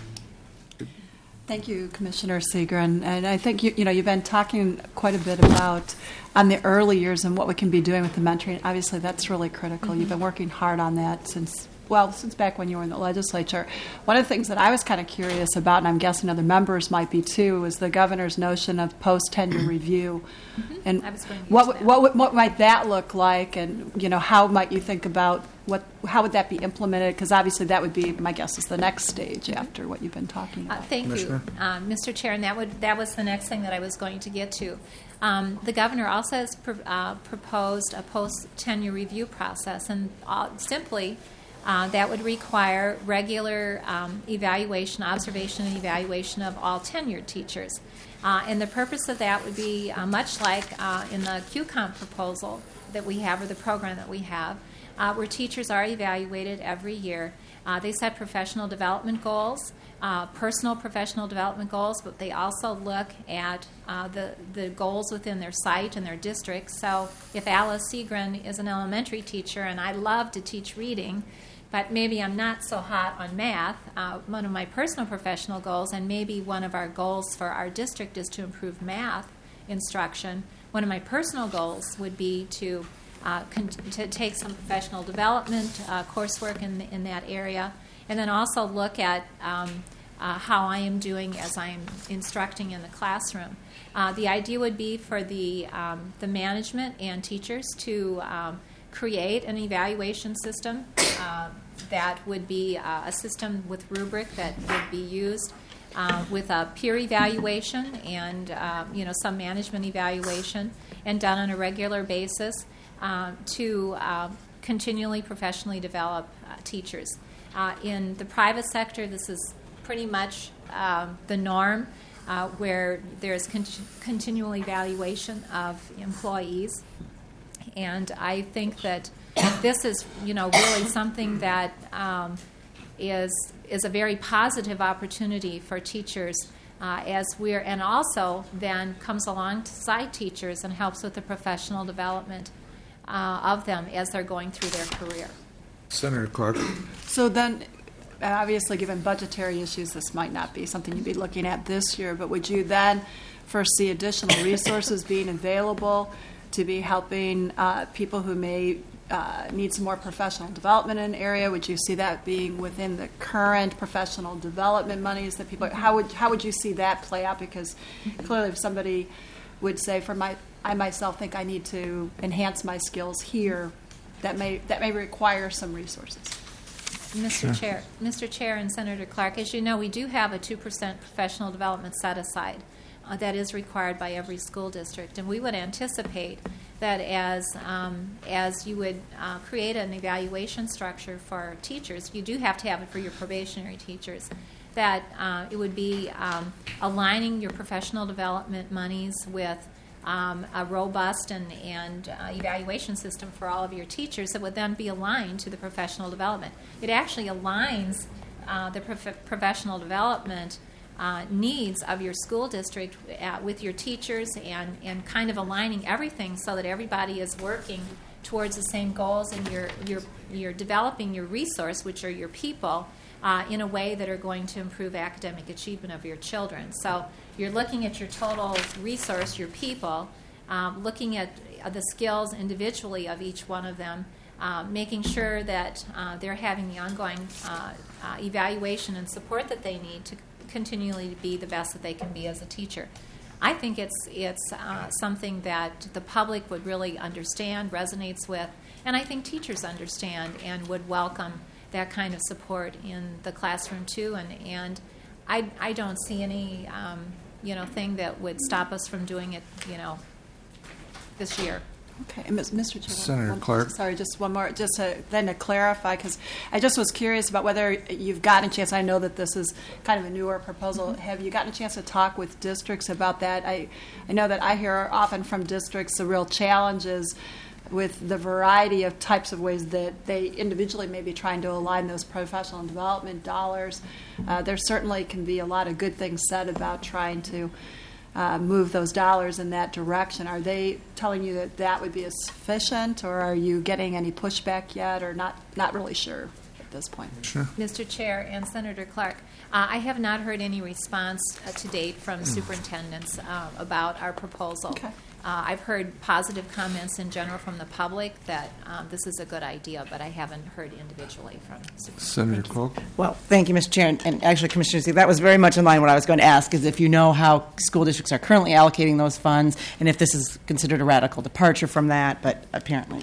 Speaker 9: Thank you, Commissioner Segrin. And I think you, you know you've been talking quite a bit about on the early years and what we can be doing with the mentoring. Obviously, that's really critical. Mm-hmm. You've been working hard on that since well since back when you were in the legislature. One of the things that I was kind of curious about, and I'm guessing other members might be too, was the governor's notion of post-tenure review.
Speaker 2: Mm-hmm.
Speaker 9: And
Speaker 2: I was going to
Speaker 9: what
Speaker 2: use that.
Speaker 9: what what might that look like, and you know how might you think about what how would that be implemented? Because obviously that would be, my guess, is the next stage after what you've been talking
Speaker 2: Uh,
Speaker 9: about.
Speaker 2: thank you, uh, Mister Chair, and that would that was the next thing that I was going to get to. Um, the governor also has pr- uh, proposed a post-tenure review process, and uh, simply uh, that would require regular um, evaluation, observation, and evaluation of all tenured teachers. Uh, and the purpose of that would be uh, much like uh, in the Q COMP proposal that we have, or the program that we have, uh, where teachers are evaluated every year. Uh, they set professional development goals, uh, personal professional development goals, but they also look at uh, the, the goals within their site and their district. So if Alice Segrin is an elementary teacher and I love to teach reading, but maybe I'm not so hot on math, uh, one of my personal professional goals, and maybe one of our goals for our district is to improve math instruction, one of my personal goals would be to uh, con- to take some professional development uh, coursework in, in that area, and then also look at um, uh, how I am doing as I am instructing in the classroom. Uh, the idea would be for the, um, the management and teachers to um, create an evaluation system uh, that would be uh, a system with rubric that would be used uh, with a peer evaluation and uh, you know some management evaluation, and done on a regular basis uh, to uh, continually professionally develop uh, teachers. Uh, in the private sector, this is pretty much uh, the norm, uh, where there's con- continual evaluation of employees. And I think that this is, you know, really something that um, is is a very positive opportunity for teachers uh, as we're, and also then comes alongside teachers and helps with the professional development uh, of them as they're going through their career.
Speaker 1: Senator Clark.
Speaker 9: So then, obviously, given budgetary issues, this might not be something you'd be looking at this year, but would you then foresee additional resources being available to be helping uh, people who may uh, need some more professional development in an area? Would you see that being within the current professional development monies that people, how would how would you see that play out? Because clearly if somebody would say, for my, I myself think I need to enhance my skills here, that may that may require some resources.
Speaker 2: Mister Chair, Mister Chair and Senator Clark, as you know, we do have a two percent professional development set aside uh, that is required by every school district, and we would anticipate that as um, as you would uh, create an evaluation structure for teachers, you do have to have it for your probationary teachers, that uh, it would be um, aligning your professional development monies with Um, a robust and, and uh, evaluation system for all of your teachers that would then be aligned to the professional development. It actually aligns uh, the prof- professional development uh, needs of your school district uh, with your teachers and, and kind of aligning everything so that everybody is working towards the same goals, and you're, you're, you're developing your resource, which are your people, uh, in a way that are going to improve academic achievement of your children. So you're looking at your total resource, your people, um, looking at uh, the skills individually of each one of them, uh, making sure that uh, they're having the ongoing uh, uh, evaluation and support that they need to continually be the best that they can be as a teacher. I think it's it's uh, something that the public would really understand, resonates with, and I think teachers understand and would welcome that kind of support in the classroom too. And and I I don't see any um, you know thing that would stop us from doing it you know this year.
Speaker 9: Okay, and Mister Chair,
Speaker 1: Senator
Speaker 9: one,
Speaker 1: Clark.
Speaker 9: Sorry, just one more, just to, then to clarify, because I just was curious about whether you've gotten a chance. I know that this is kind of a newer proposal. Mm-hmm. Have you gotten a chance to talk with districts about that? I, I know that I hear often from districts the real challenges with the variety of types of ways that they individually may be trying to align those professional development dollars. Uh, there certainly can be a lot of good things said about trying to Uh, move those dollars in that direction. Are they telling you that that would be sufficient, or are you getting any pushback yet, or not, not really sure at this point?
Speaker 1: Sure.
Speaker 2: Mister Chair and Senator Clark, uh, I have not heard any response uh, to date from superintendents uh, about our proposal.
Speaker 9: Okay.
Speaker 2: Uh, I've heard positive comments in general from the public that um, this is a good idea, but I haven't heard individually from superintendents.
Speaker 1: Senator Polk.
Speaker 10: Well, thank you, Mister Chair. And, and actually, Commissioner Z, that was very much in line with what I was going to ask, is if you know how school districts are currently allocating those funds, and if this is considered a radical departure from that, but apparently.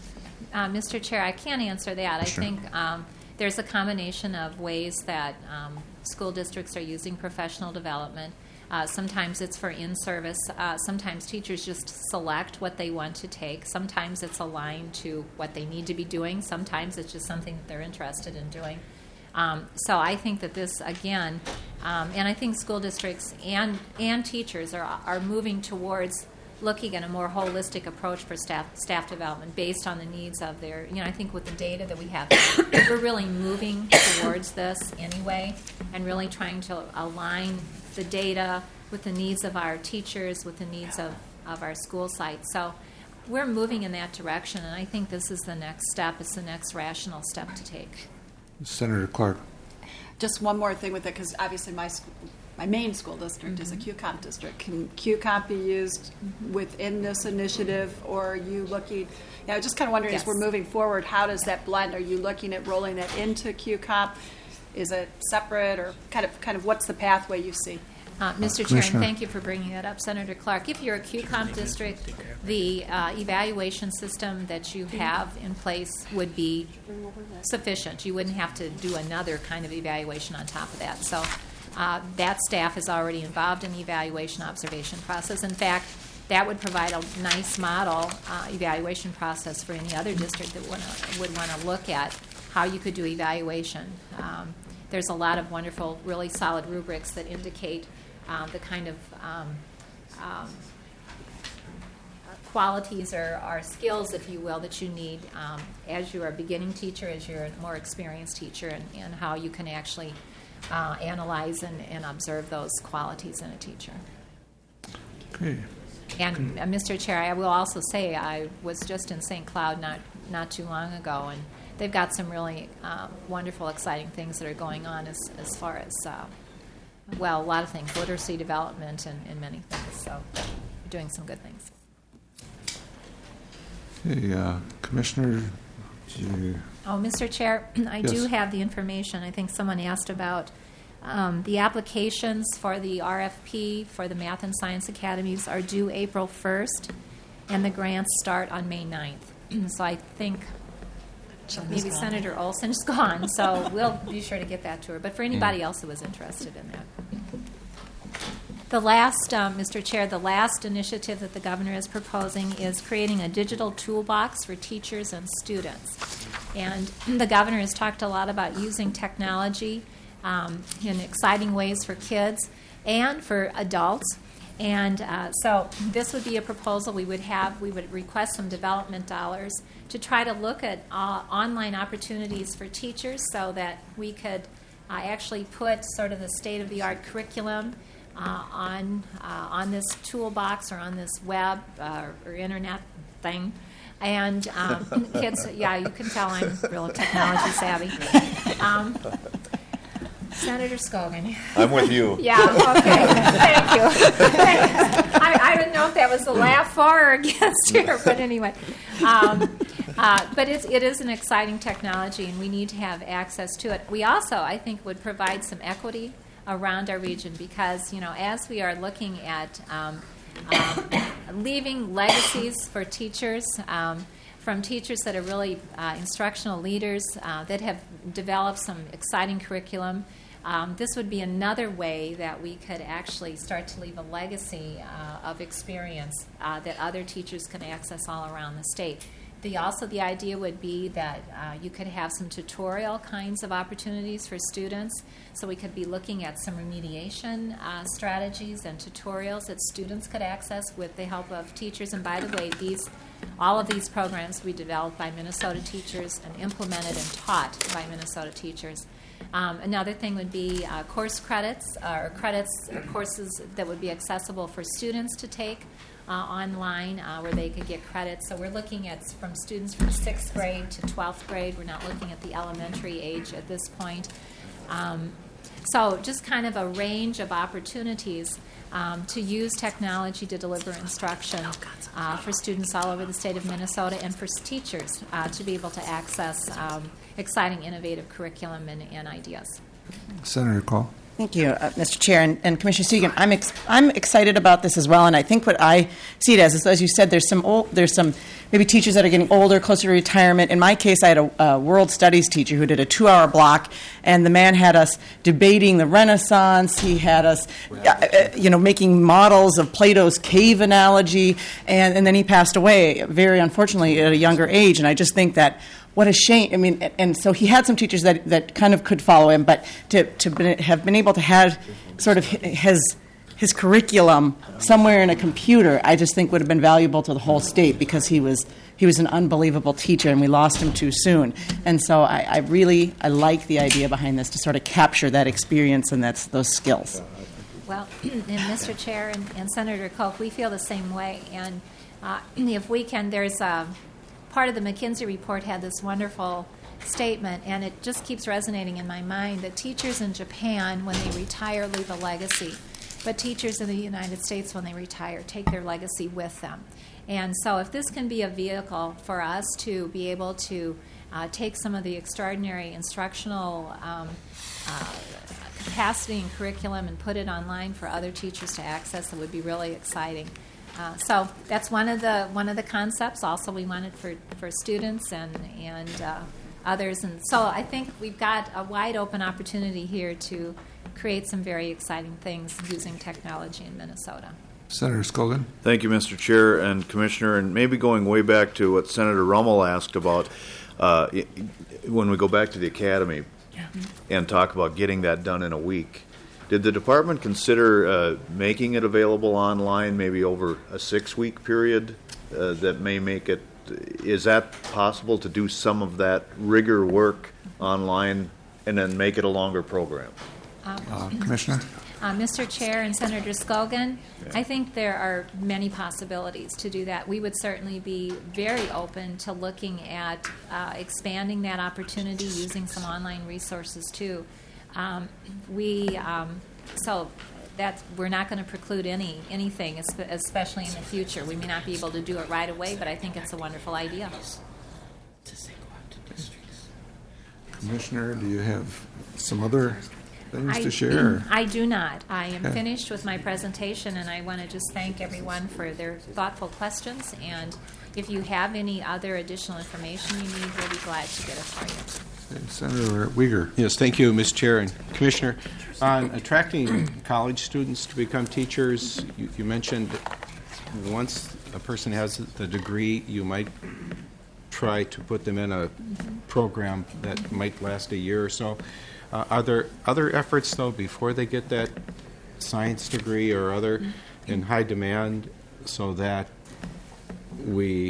Speaker 2: Uh, Mister Chair, I can't answer that. I
Speaker 1: Sure.
Speaker 2: think um, there's a combination of ways that um, school districts are using professional development. Uh, sometimes it's for in-service. Uh, sometimes teachers just select what they want to take. Sometimes it's aligned to what they need to be doing. Sometimes it's just something that they're interested in doing. Um, so I think that this, again, um, and I think school districts and, and teachers are, are moving towards looking at a more holistic approach for staff staff development based on the needs of their, you know, I think with the data that we have, we're really moving towards this anyway, and really trying to align the data with the needs of our teachers, with the needs of, of our school sites. So we're moving in that direction, and I think this is the next step. It's the next rational step to take.
Speaker 1: Senator Clark.
Speaker 9: Just one more thing with it, because obviously my sc- my main school district mm-hmm. is a Q COMP district. Can Q COMP be used mm-hmm. within this initiative, or are you looking, you know, just kind of wondering,
Speaker 2: yes.
Speaker 9: as we're moving forward, how does that blend? Are you looking at rolling that into Q COMP Is it separate, or kind of kind of what's the pathway you see?
Speaker 2: Uh, Mister Chair, and thank you for bringing that up, Senator Clark. If you're a Q COMP district, the uh, evaluation system that you have in place would be sufficient. You wouldn't have to do another kind of evaluation on top of that. So uh, that staff is already involved in the evaluation observation process. In fact, that would provide a nice model uh, evaluation process for any other district that wanna, would want to look at how you could do evaluation. Um, there's a lot of wonderful, really solid rubrics that indicate Um, the kind of um, um, qualities or, or skills, if you will, that you need um, as you're a beginning teacher, as you're a more experienced teacher, and, and how you can actually uh, analyze and, and observe those qualities in a teacher.
Speaker 1: Okay.
Speaker 2: And uh, Mister Chair, I will also say I was just in Saint Cloud not, not too long ago, and they've got some really um, wonderful, exciting things that are going on as, as far as uh, well, a lot of things, literacy development and, and many things. So we're doing some good things.
Speaker 1: Okay, uh, Commissioner, do you,
Speaker 2: Oh, Mister Chair, I
Speaker 1: Yes.
Speaker 2: do have the information. I think someone asked about um, the applications for the R F P for the Math and Science Academies are due April first, and the grants start on May ninth. So I think maybe Senator Olson's gone, so we'll be sure to get that to her. But for anybody else who was interested in that. The last, um, Mister Chair, the last initiative that the governor is proposing is creating a digital toolbox for teachers and students. And the governor has talked a lot about using technology um, in exciting ways for kids and for adults. And uh, so this would be a proposal we would have. We would request some development dollars to try to look at uh, online opportunities for teachers so that we could uh, actually put sort of the state-of-the-art curriculum uh, on uh, on this toolbox or on this web uh, or internet thing. And um, kids, yeah, you can tell I'm real technology savvy. Um, Senator Scogan.
Speaker 5: I'm with you.
Speaker 2: Yeah, okay. Thank you. I, I didn't know if that was a laugh for or against here, but anyway. Um, uh, but it's, it is an exciting technology, and we need to have access to it. We also, I think, would provide some equity around our region because, you know, as we are looking at um, um, leaving legacies for teachers, um, from teachers that are really uh, instructional leaders uh, that have developed some exciting curriculum. Um, this would be another way that we could actually start to leave a legacy uh, of experience uh, that other teachers can access all around the state. The, also, the idea would be that uh, you could have some tutorial kinds of opportunities for students. So we could be looking at some remediation uh, strategies and tutorials that students could access with the help of teachers. And by the way, these all of these programs we developed by Minnesota teachers and implemented and taught by Minnesota teachers. Um, another thing would be uh, course credits uh, or credits or courses that would be accessible for students to take uh, online uh, where they could get credits. So we're looking at from students from sixth grade to twelfth grade. We're not looking at the elementary age at this point. Um, so just kind of a range of opportunities um, to use technology to deliver instruction uh, for students all over the state of Minnesota and for teachers uh, to be able to access um, exciting, innovative curriculum and, and ideas.
Speaker 1: Senator Call.
Speaker 10: Thank you, uh, Mister Chair. And, and Commissioner Segan, I'm ex- I'm excited about this as well. And I think what I see it as is, as you said, there's some old, there's some maybe teachers that are getting older, closer to retirement. In my case, I had a, a world studies teacher who did a two-hour block, and the man had us debating the Renaissance. He had us, uh, you know, making models of Plato's cave analogy, and, and then he passed away, very unfortunately, at a younger age. And I just think that what a shame. I mean, and so he had some teachers that, that kind of could follow him, but to, to be, have been able to have sort of his his curriculum somewhere in a computer, I just think would have been valuable to the whole state because he was he was an unbelievable teacher, and we lost him too soon. And so I, I really I like the idea behind this to sort of capture that experience and that's those skills.
Speaker 2: Well, and Mister Chair and, and Senator Koch, we feel the same way. And uh, if we can, there's a part of the McKinsey report had this wonderful statement, and it just keeps resonating in my mind, that teachers in Japan, when they retire, leave a legacy. But teachers in the United States, when they retire, take their legacy with them. And so if this can be a vehicle for us to be able to uh, take some of the extraordinary instructional um, uh, capacity and curriculum and put it online for other teachers to access. That would be really exciting. Uh, so that's one of the one of the concepts. Also, we wanted for, for students and and uh, others. And so I think we've got a wide open opportunity here to create some very exciting things using technology in Minnesota.
Speaker 1: Senator Scogan.
Speaker 5: Thank you, Mister Chair and Commissioner. And maybe going way back to what Senator Rummel asked about uh, when we go back to the academy and talk about getting that done in a week. Did the department consider uh, making it available online maybe over a six-week period uh, that may make it, is that possible to do some of that rigor work online and then make it a longer program?
Speaker 2: Um,
Speaker 1: Uh, Commissioner?
Speaker 2: Uh, Mister Chair and Senator Scogan, I think there are many possibilities to do that. We would certainly be very open to looking at uh, expanding that opportunity using some online resources too. Um, we um, so that's we're not going to preclude any anything, especially in the future. We may not be able to do it right away, but I think it's a wonderful idea.
Speaker 1: Commissioner, do you have some other things
Speaker 2: I,
Speaker 1: to share?
Speaker 2: I do not. I am
Speaker 1: Okay.
Speaker 2: finished with my presentation, and I want to just thank everyone for their thoughtful questions. And if you have any other additional information you need, we'll be glad to get it for you.
Speaker 1: Okay, Senator Uyghur.
Speaker 7: Yes, thank you, Miz Chair and Commissioner. On attracting college students to become teachers, you, you mentioned once a person has the degree, you might try to put them in a program that might last a year or so. Uh, are there other efforts, though, before they get that science degree or other in high demand so that we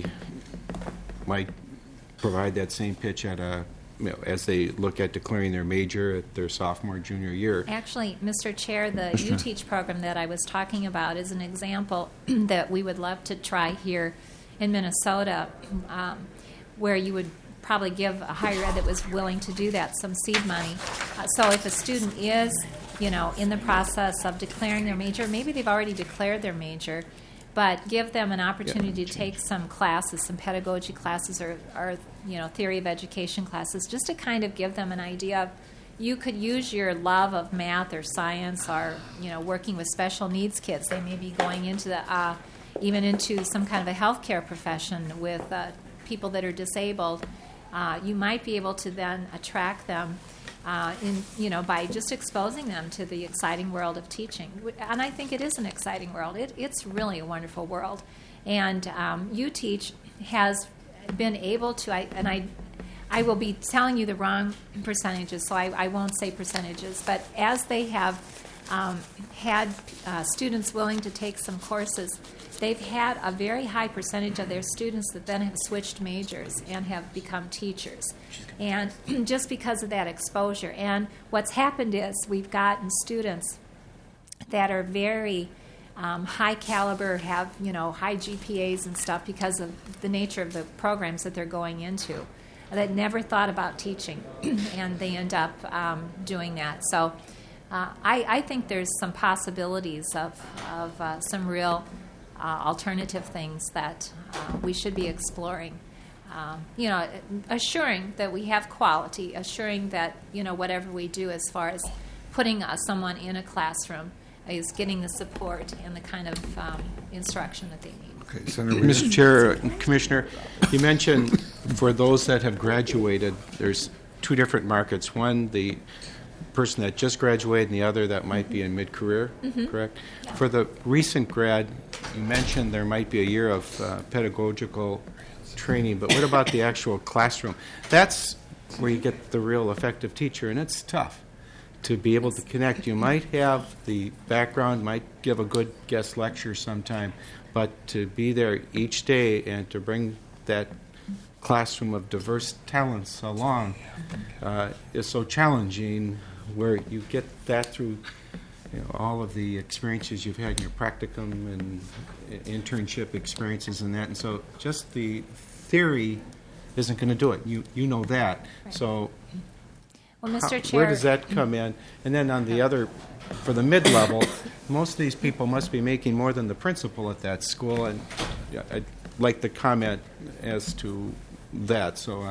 Speaker 7: might provide that same pitch at a, you know, as they look at declaring their major at their sophomore, junior year?
Speaker 2: Actually, Mister Chair, the UTeach program that I was talking about is an example that we would love to try here in Minnesota, um, where you would probably give a higher ed that was willing to do that some seed money. Uh, so if a student is, you know, in the process of declaring their major, maybe they've already declared their major, but give them an opportunity to take some classes, some pedagogy classes or, or, you know, theory of education classes, just to kind of give them an idea of, you could use your love of math or science or, you know, working with special needs kids. They may be going into the, uh, even into some kind of a healthcare profession with uh, people that are disabled. Uh, you might be able to then attract them uh, in, you know, by just exposing them to the exciting world of teaching. And I think it is an exciting world. It, it's really a wonderful world. And um, UTeach has been able to, I, and I, I will be telling you the wrong percentages, so I, I won't say percentages, but as they have um, had uh, students willing to take some courses, they've had a very high percentage of their students that then have switched majors and have become teachers. And just because of that exposure. And what's happened is we've gotten students that are very um, high caliber, have, you know, high G P As and stuff because of the nature of the programs that they're going into, that never thought about teaching, and they end up um, doing that. So uh, I, I think there's some possibilities of, of uh, some real Uh, alternative things that uh, we should be exploring. Um, you know, assuring that we have quality, assuring that, you know, whatever we do as far as putting uh, someone in a classroom is getting the support and the kind of um, instruction that they need.
Speaker 1: Okay, Senator Uyghur.
Speaker 7: Mister Chair, uh, Commissioner, you mentioned for those that have graduated, there's two different markets. One, the person that just graduated, and the other that might be in mid-career,
Speaker 2: Mm-hmm.
Speaker 7: correct? For the recent grad, you mentioned there might be a year of uh, pedagogical training, but what about the actual classroom? That's where you get the real effective teacher, and it's tough to be able to connect. You might have the background, might give a good guest lecture sometime, but to be there each day and to bring that classroom of diverse talents along uh, is so challenging, where you get that through, you know, all of the experiences you've had in your practicum and internship experiences and that. And so just the theory isn't going to do it. You you know that.
Speaker 2: Right.
Speaker 7: So
Speaker 2: Well, Mister
Speaker 7: how-
Speaker 2: Chair,
Speaker 7: where does that come in? And then on the other, for the mid-level, most of these people must be making more than the principal at that school. And yeah, I'd like the comment as to that. So on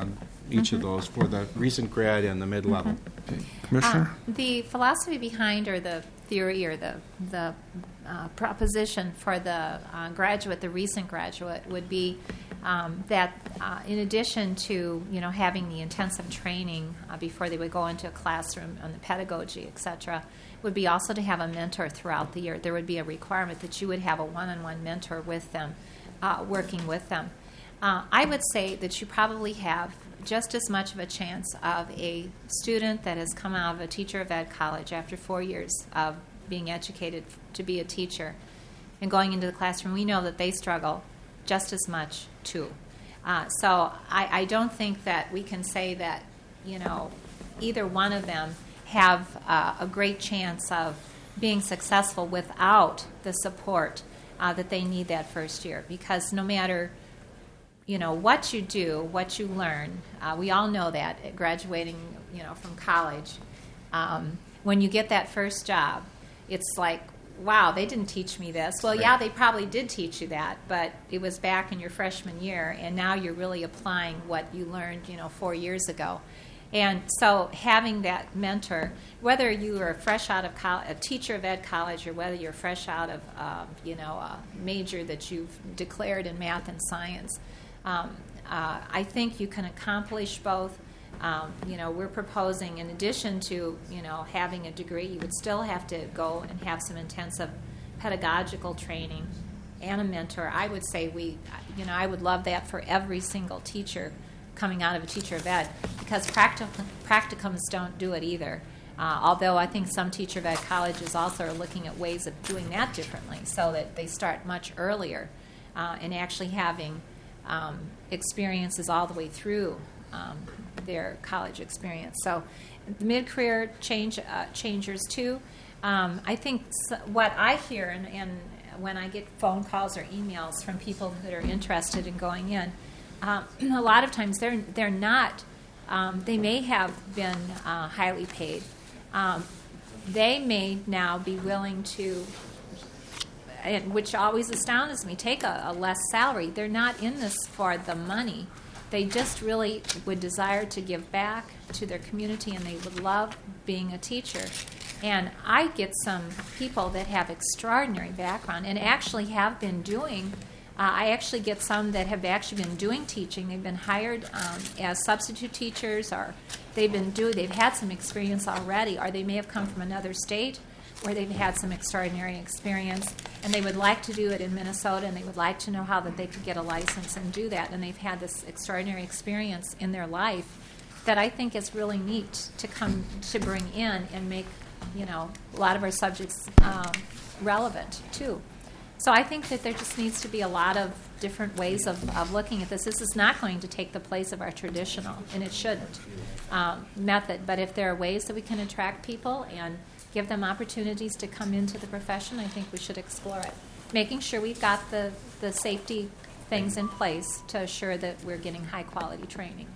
Speaker 7: each of those for the recent grad and the mid-level.
Speaker 1: Commissioner?
Speaker 2: Uh, the philosophy behind, or the theory, or the the uh, proposition for the uh, graduate, the recent graduate, would be um, that uh, in addition to you know having the intensive training uh, before they would go into a classroom on the pedagogy, et cetera, would be also to have a mentor throughout the year. There would be a requirement that you would have a one-on-one mentor with them, uh, working with them. Uh, I would say that you probably have just as much of a chance of a student that has come out of a teacher of ed college after four years of being educated to be a teacher and going into the classroom. We know that they struggle just as much too. Uh, so I, I don't think that we can say that, you know, either one of them have uh, a great chance of being successful without the support uh, that they need that first year, because no matter you know what you do, what you learn, uh, we all know that at graduating, you know, from college, um, when you get that first job, it's like, wow, they didn't teach me this. Well, yeah, they probably did teach you that, but it was back in your freshman year, and now you're really applying what you learned, you know, four years ago. And so having that mentor, whether you are fresh out of college, a teacher of ed college, or whether you're fresh out of, um, you know, a major that you've declared in math and science, um, uh, I think you can accomplish both. Um, you know, we're proposing, in addition to, you know, having a degree, you would still have to go and have some intensive pedagogical training and a mentor. I would say we, you know, I would love that for every single teacher coming out of a teacher of ed, because practic- practicums don't do it either. Uh, although I think some teacher of ed colleges also are looking at ways of doing that differently, so that they start much earlier uh, and actually having um, experiences all the way through um, their college experience. So mid-career change uh, changers too. Um, I think s- what I hear, and, and when I get phone calls or emails from people that are interested in going in, um, a lot of times they're they're not. Um, they may have been uh, highly paid. Um, they may now be willing to, and which always astounds me, take a, a less salary. They're not in this for the money. They just really would desire to give back to their community, and they would love being a teacher. And I get some people that have extraordinary background and actually have been doing, uh, I actually get some that have actually been doing teaching. They've been hired um, as substitute teachers, or they've been doing, they've had some experience already, or they may have come from another state where they've had some extraordinary experience, and they would like to do it in Minnesota, and they would like to know how that they could get a license and do that, and they've had this extraordinary experience in their life that I think is really neat to come to bring in and make, you know, a lot of our subjects um, relevant too. So I think that there just needs to be a lot of different ways of, of looking at this. This is not going to take the place of our traditional, and it shouldn't, um, method. But if there are ways that we can attract people and give them opportunities to come into the profession, I think we should explore it. Making sure we've got the, the safety things in place to assure that we're getting high-quality training.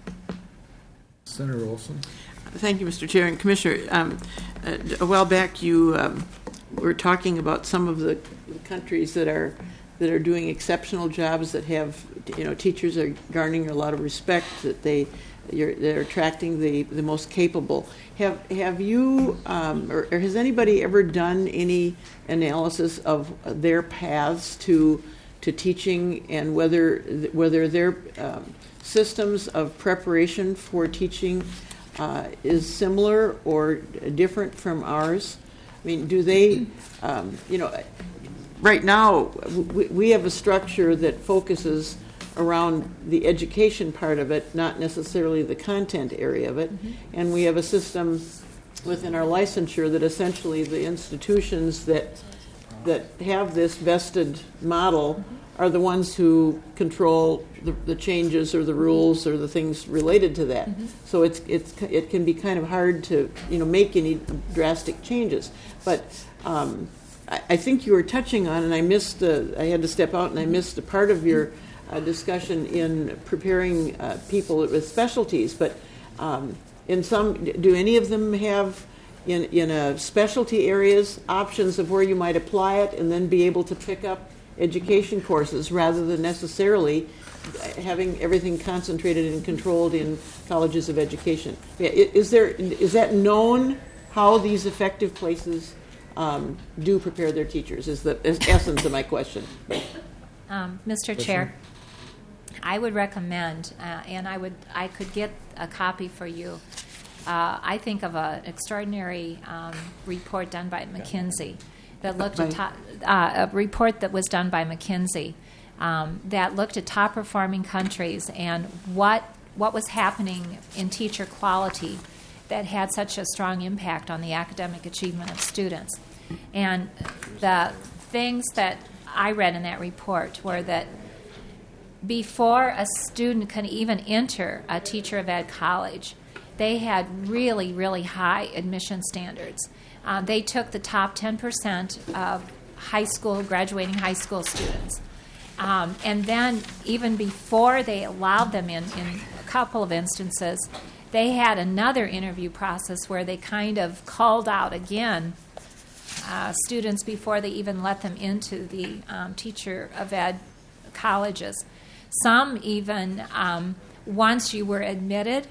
Speaker 1: Senator Olson?
Speaker 4: Thank you, Mister Chair and Commissioner. Um, uh, a while back, you um, were talking about some of the countries that are that are doing exceptional jobs, that have, you know, teachers are garnering a lot of respect, that they you're, they're attracting the, the most capable. Have have you um, or, or has anybody ever done any analysis of their paths to to teaching, and whether whether their um, systems of preparation for teaching uh, is similar or different from ours? I mean, do they, um, you know, right now we, we have a structure that focuses around the education part of it, not necessarily the content area of it, mm-hmm. and we have a system within our licensure that essentially the institutions that that have this vested model mm-hmm. are the ones who control the, the changes or the rules or the things related to that. Mm-hmm. So it's it's it can be kind of hard to, you know, make any drastic changes. But um, I, I think you were touching on, and I missed. Uh, I had to step out, and I missed a part of your uh, discussion in preparing uh, people with specialties. But um, in some, do any of them have in in a specialty areas options of where you might apply it and then be able to pick up education courses rather than necessarily having everything concentrated and controlled in colleges of education. Yeah, i- Is there, is that known how these effective places um, do prepare their teachers, is the is essence of my question.
Speaker 2: Um, Mister Chair, I would recommend, uh, and I would, I could get a copy for you. Uh, I think of an extraordinary um, report done by McKinsey that looked at top, uh, a report that was done by McKinsey um, that looked at top performing countries and what what was happening in teacher quality that had such a strong impact on the academic achievement of students. And the things that I read in that report were that before a student can even enter a teacher of ed college, they had really, really high admission standards. Uh, they took the top ten percent of high school, graduating high school students. Um, and then even before they allowed them in, in a couple of instances, they had another interview process where they kind of called out again uh, students before they even let them into the um, teacher of ed colleges. Some even, um, once you were admitted,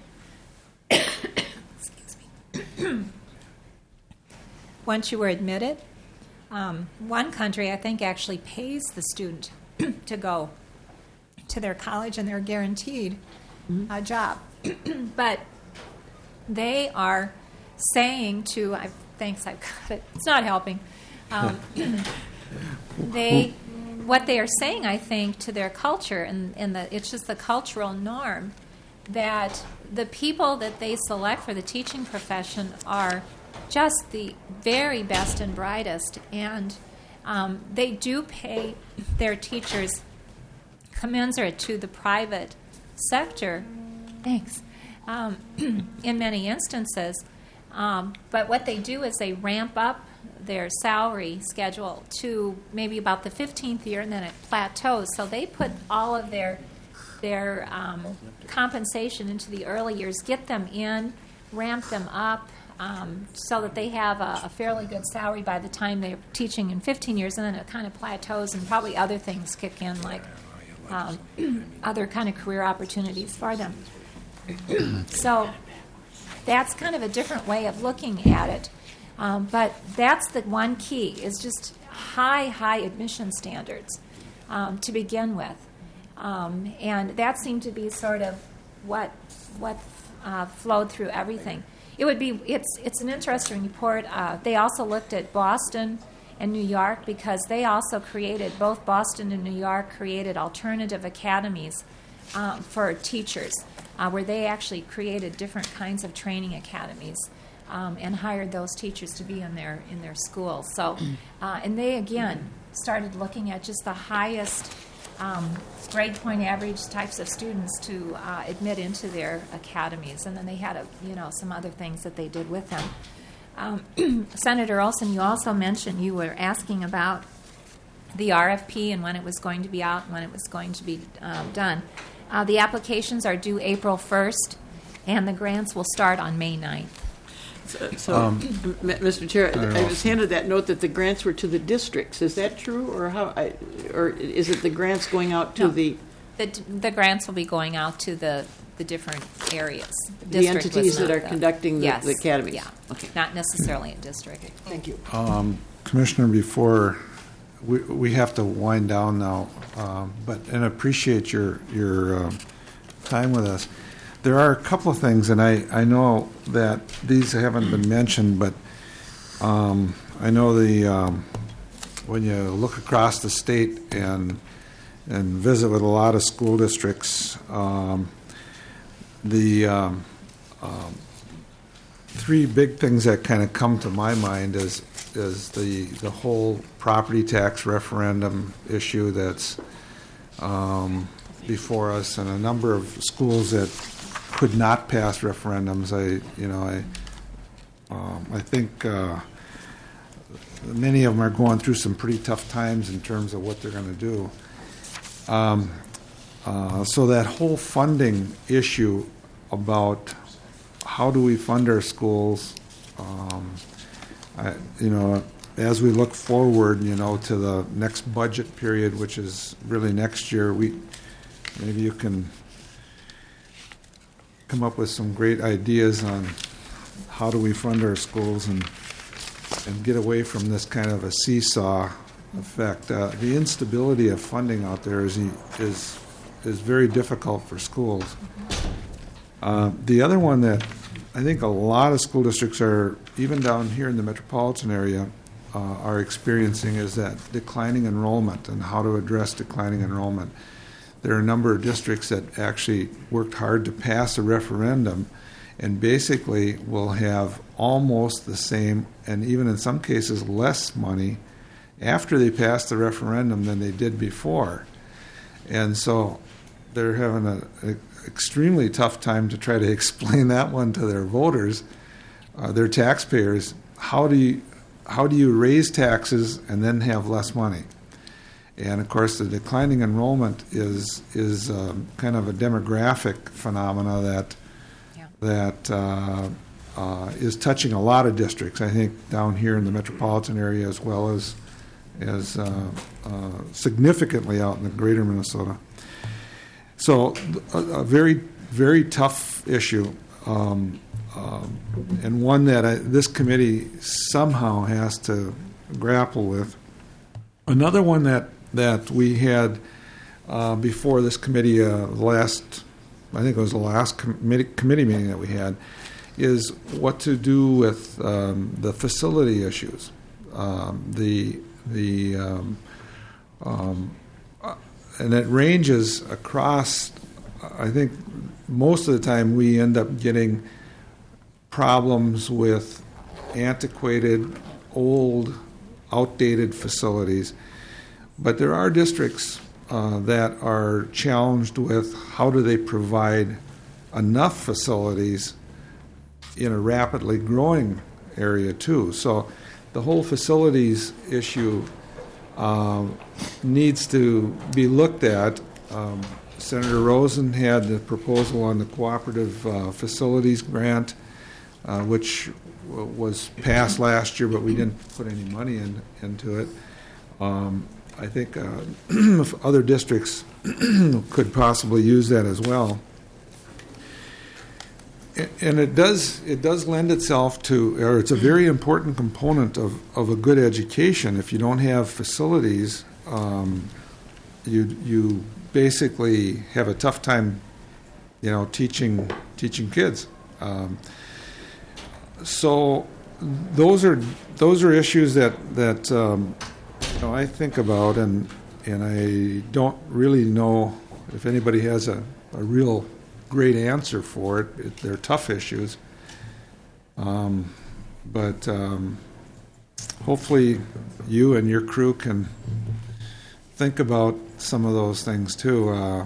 Speaker 2: excuse me, once you were admitted, um, one country I think actually pays the student to go to their college and they're guaranteed mm-hmm. a job. But they are saying to, I thanks, I've got it. It's not helping. Um, they, what they are saying, I think, to their culture, and, and the, it's just the cultural norm that the people that they select for the teaching profession are just the very best and brightest, and um, they do pay their teachers commensurate to the private sector. Thanks. Um, in many instances, um, but what they do is they ramp up their salary schedule to maybe about the fifteenth year, and then it plateaus. So they put all of their their um, compensation into the early years, get them in, ramp them up, um, so that they have a, a fairly good salary by the time they're teaching in fifteen years, and then it kind of plateaus, and probably other things kick in, like um, other kind of career opportunities for them. So that's kind of a different way of looking at it. Um, but that's the one key, is just high, high admission standards um, to begin with. Um, and that seemed to be sort of what what uh, flowed through everything. It would be it's it's an interesting report. Uh, they also looked at Boston and New York, because they also created, both Boston and New York created alternative academies um, for teachers, uh, where they actually created different kinds of training academies um, and hired those teachers to be in their in their schools. So, uh, and they again started looking at just the highest Um, grade point average types of students to uh, admit into their academies, and then they had a, you know some other things that they did with them. Um, Senator Olson, you also mentioned, you were asking about the R F P and when it was going to be out and when it was going to be um, done. Uh, the applications are due April first, and the grants will start on May ninth.
Speaker 4: So, so um, M- Mister Chair, I, I was handed that note that the grants were to the districts. Is that true, or how? I, or is it the grants going out to
Speaker 2: no,
Speaker 4: the?
Speaker 2: The, the grants will be going out to the, the different areas.
Speaker 4: The
Speaker 2: District
Speaker 4: entities that are
Speaker 2: the,
Speaker 4: conducting the,
Speaker 2: yes,
Speaker 4: the academies.
Speaker 2: Yeah,
Speaker 4: okay.
Speaker 2: Not necessarily a district.
Speaker 4: Thank you,
Speaker 1: um, Commissioner. Before we we have to wind down now, um, but and appreciate your your uh, time with us. There are a couple of things, and I, I know that these haven't been mentioned, but um, I know the um, when you look across the state and and visit with a lot of school districts, um, the um, um, three big things that kind of come to my mind is is the the whole property tax referendum issue that's um, before us, and a number of schools that could not pass referendums. I, you know, I, um, I think uh, many of them are going through some pretty tough times in terms of what they're going to do. Um, uh, so that whole funding issue about how do we fund our schools, um, I, you know, as we look forward, you know, to the next budget period, which is really next year, we. maybe you can come up with some great ideas on how do we fund our schools and and get away from this kind of a seesaw effect. Uh, the instability of funding out there is is is very difficult for schools. Uh, the other one that I think a lot of school districts are, even down here in the metropolitan area, uh, are experiencing is that declining enrollment and how to address declining enrollment. There are a number of districts that actually worked hard to pass a referendum and basically will have almost the same, and even in some cases less money after they pass the referendum than they did before. And so they're having an extremely tough time to try to explain that one to their voters, uh, their taxpayers. How do you how do you raise taxes and then have less money? And of course, the declining enrollment is is um, kind of a demographic phenomena that
Speaker 2: Yeah.
Speaker 1: that uh, uh, is touching a lot of districts. I think down here in the metropolitan area, as well as as uh, uh, significantly out in the greater Minnesota. So, a, a very very tough issue, um, um, and one that I, this committee somehow has to grapple with. Another one that that we had uh, before this committee, uh, last, I think it was the last committee, committee meeting that we had, is what to do with um, the facility issues. Um, the the um, um, uh, and it ranges across. I think most of the time we end up getting problems with antiquated, old, outdated facilities. But there are districts uh, that are challenged with how do they provide enough facilities in a rapidly growing area too. So the whole facilities issue um, needs to be looked at. Um, Senator Rosen had the proposal on the cooperative uh, facilities grant, uh, which w- was passed last year, but we didn't put any money in, into it. Um, I think uh, other districts could possibly use that as well. And it does it does lend itself to, or it's a very important component of, of a good education. If you don't have facilities, um, you you basically have a tough time, you know, teaching teaching kids. Um, so those are those are issues that that um, you know, I think about, and and I don't really know if anybody has a, a real great answer for it. it they're tough issues, um, but um, hopefully you and your crew can think about some of those things too, uh,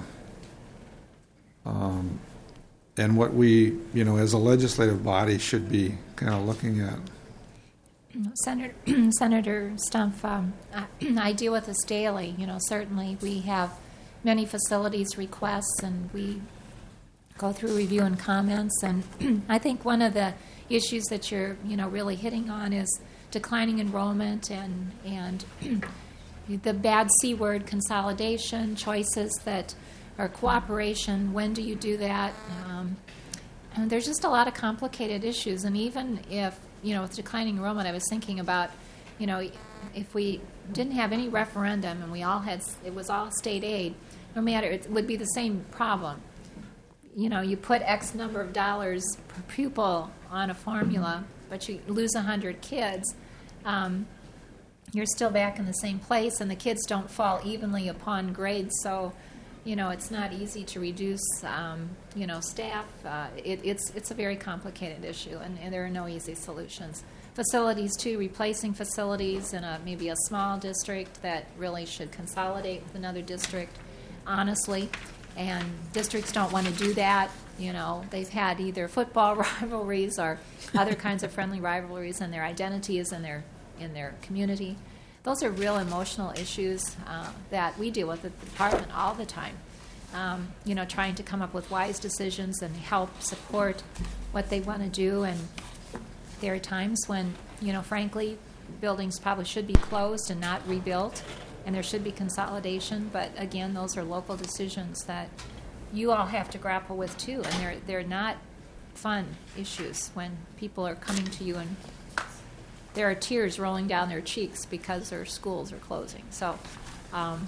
Speaker 1: um, and what we, you know, as a legislative body should be kind of looking at.
Speaker 2: Senator, Senator Stumpf, um, I, I deal with this daily. You know, certainly we have many facilities requests, and we go through review and comments. And I think one of the issues that you're, you know, really hitting on is declining enrollment and and the bad C word, consolidation, choices that are cooperation. When do you do that? Um, and there's just a lot of complicated issues. And even if, you know, with declining enrollment, I was thinking about, you know, if we didn't have any referendum and we all had, it was all state aid, no matter, it would be the same problem. You know, you put X number of dollars per pupil on a formula, but you lose one hundred kids, um, you're still back in the same place, and the kids don't fall evenly upon grades, so, you know, it's not easy to reduce, um, you know, staff. Uh, it, it's it's a very complicated issue, and, and there are no easy solutions. Facilities, too, replacing facilities in a maybe a small district that really should consolidate with another district, honestly, and districts don't want to do that. You know, they've had either football rivalries or other kinds of friendly rivalries, and their identity is in their in their community. Those are real emotional issues uh, that we deal with at the department all the time. Um, you know, trying to come up with wise decisions and help support what they want to do. And there are times when, you know, frankly, buildings probably should be closed and not rebuilt. and there should be consolidation, but again, those are local decisions that you all have to grapple with too, and they're, they're not fun issues when people are coming to you and there are tears rolling down their cheeks because their schools are closing. So um,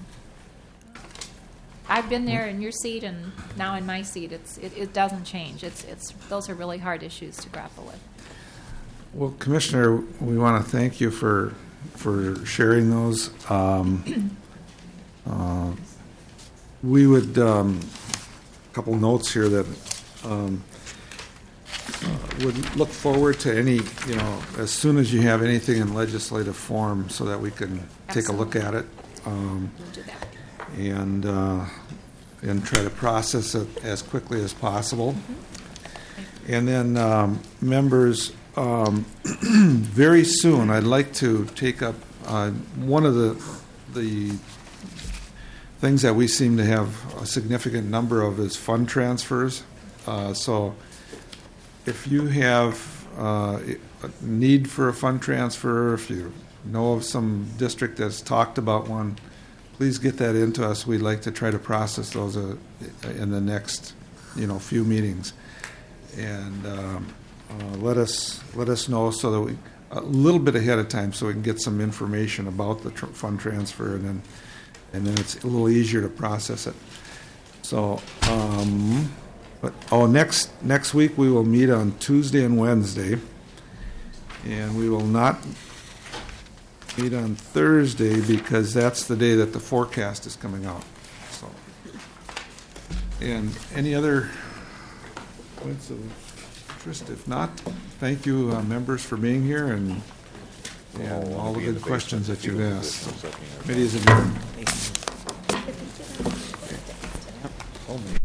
Speaker 2: I've been there in your seat and now in my seat. It's, it, it doesn't change. It's, it's, those are really hard issues to grapple with.
Speaker 1: Well, Commissioner, we want to thank you for for sharing those. Um, uh, we would, um, a couple notes here that um, uh, would look forward to any, you know, as soon as you have anything in legislative form so that we can take a look at it. Um,
Speaker 2: We'll do that.
Speaker 1: and uh, and try to process it as quickly as possible.
Speaker 2: Mm-hmm.
Speaker 1: And then, um, members, um, very soon, I'd like to take up uh, one of the the things that we seem to have a significant number of is fund transfers. Uh, so, if you have uh, a need for a fund transfer, if you know of some district that's talked about one, please get that into us. We'd like to try to process those uh, in the next, you know, few meetings, and um, uh, let us let us know so that we a little bit ahead of time so we can get some information about the tr- fund transfer, and then and then it's a little easier to process it. So, um, but oh, next next week we will meet on Tuesday and Wednesday, and we will not meet on Thursday because that's the day that the forecast is coming out. So, and any other points of interest? If not, thank you, uh, members, for being here and and all the good questions that you've asked. Committee is adjourned.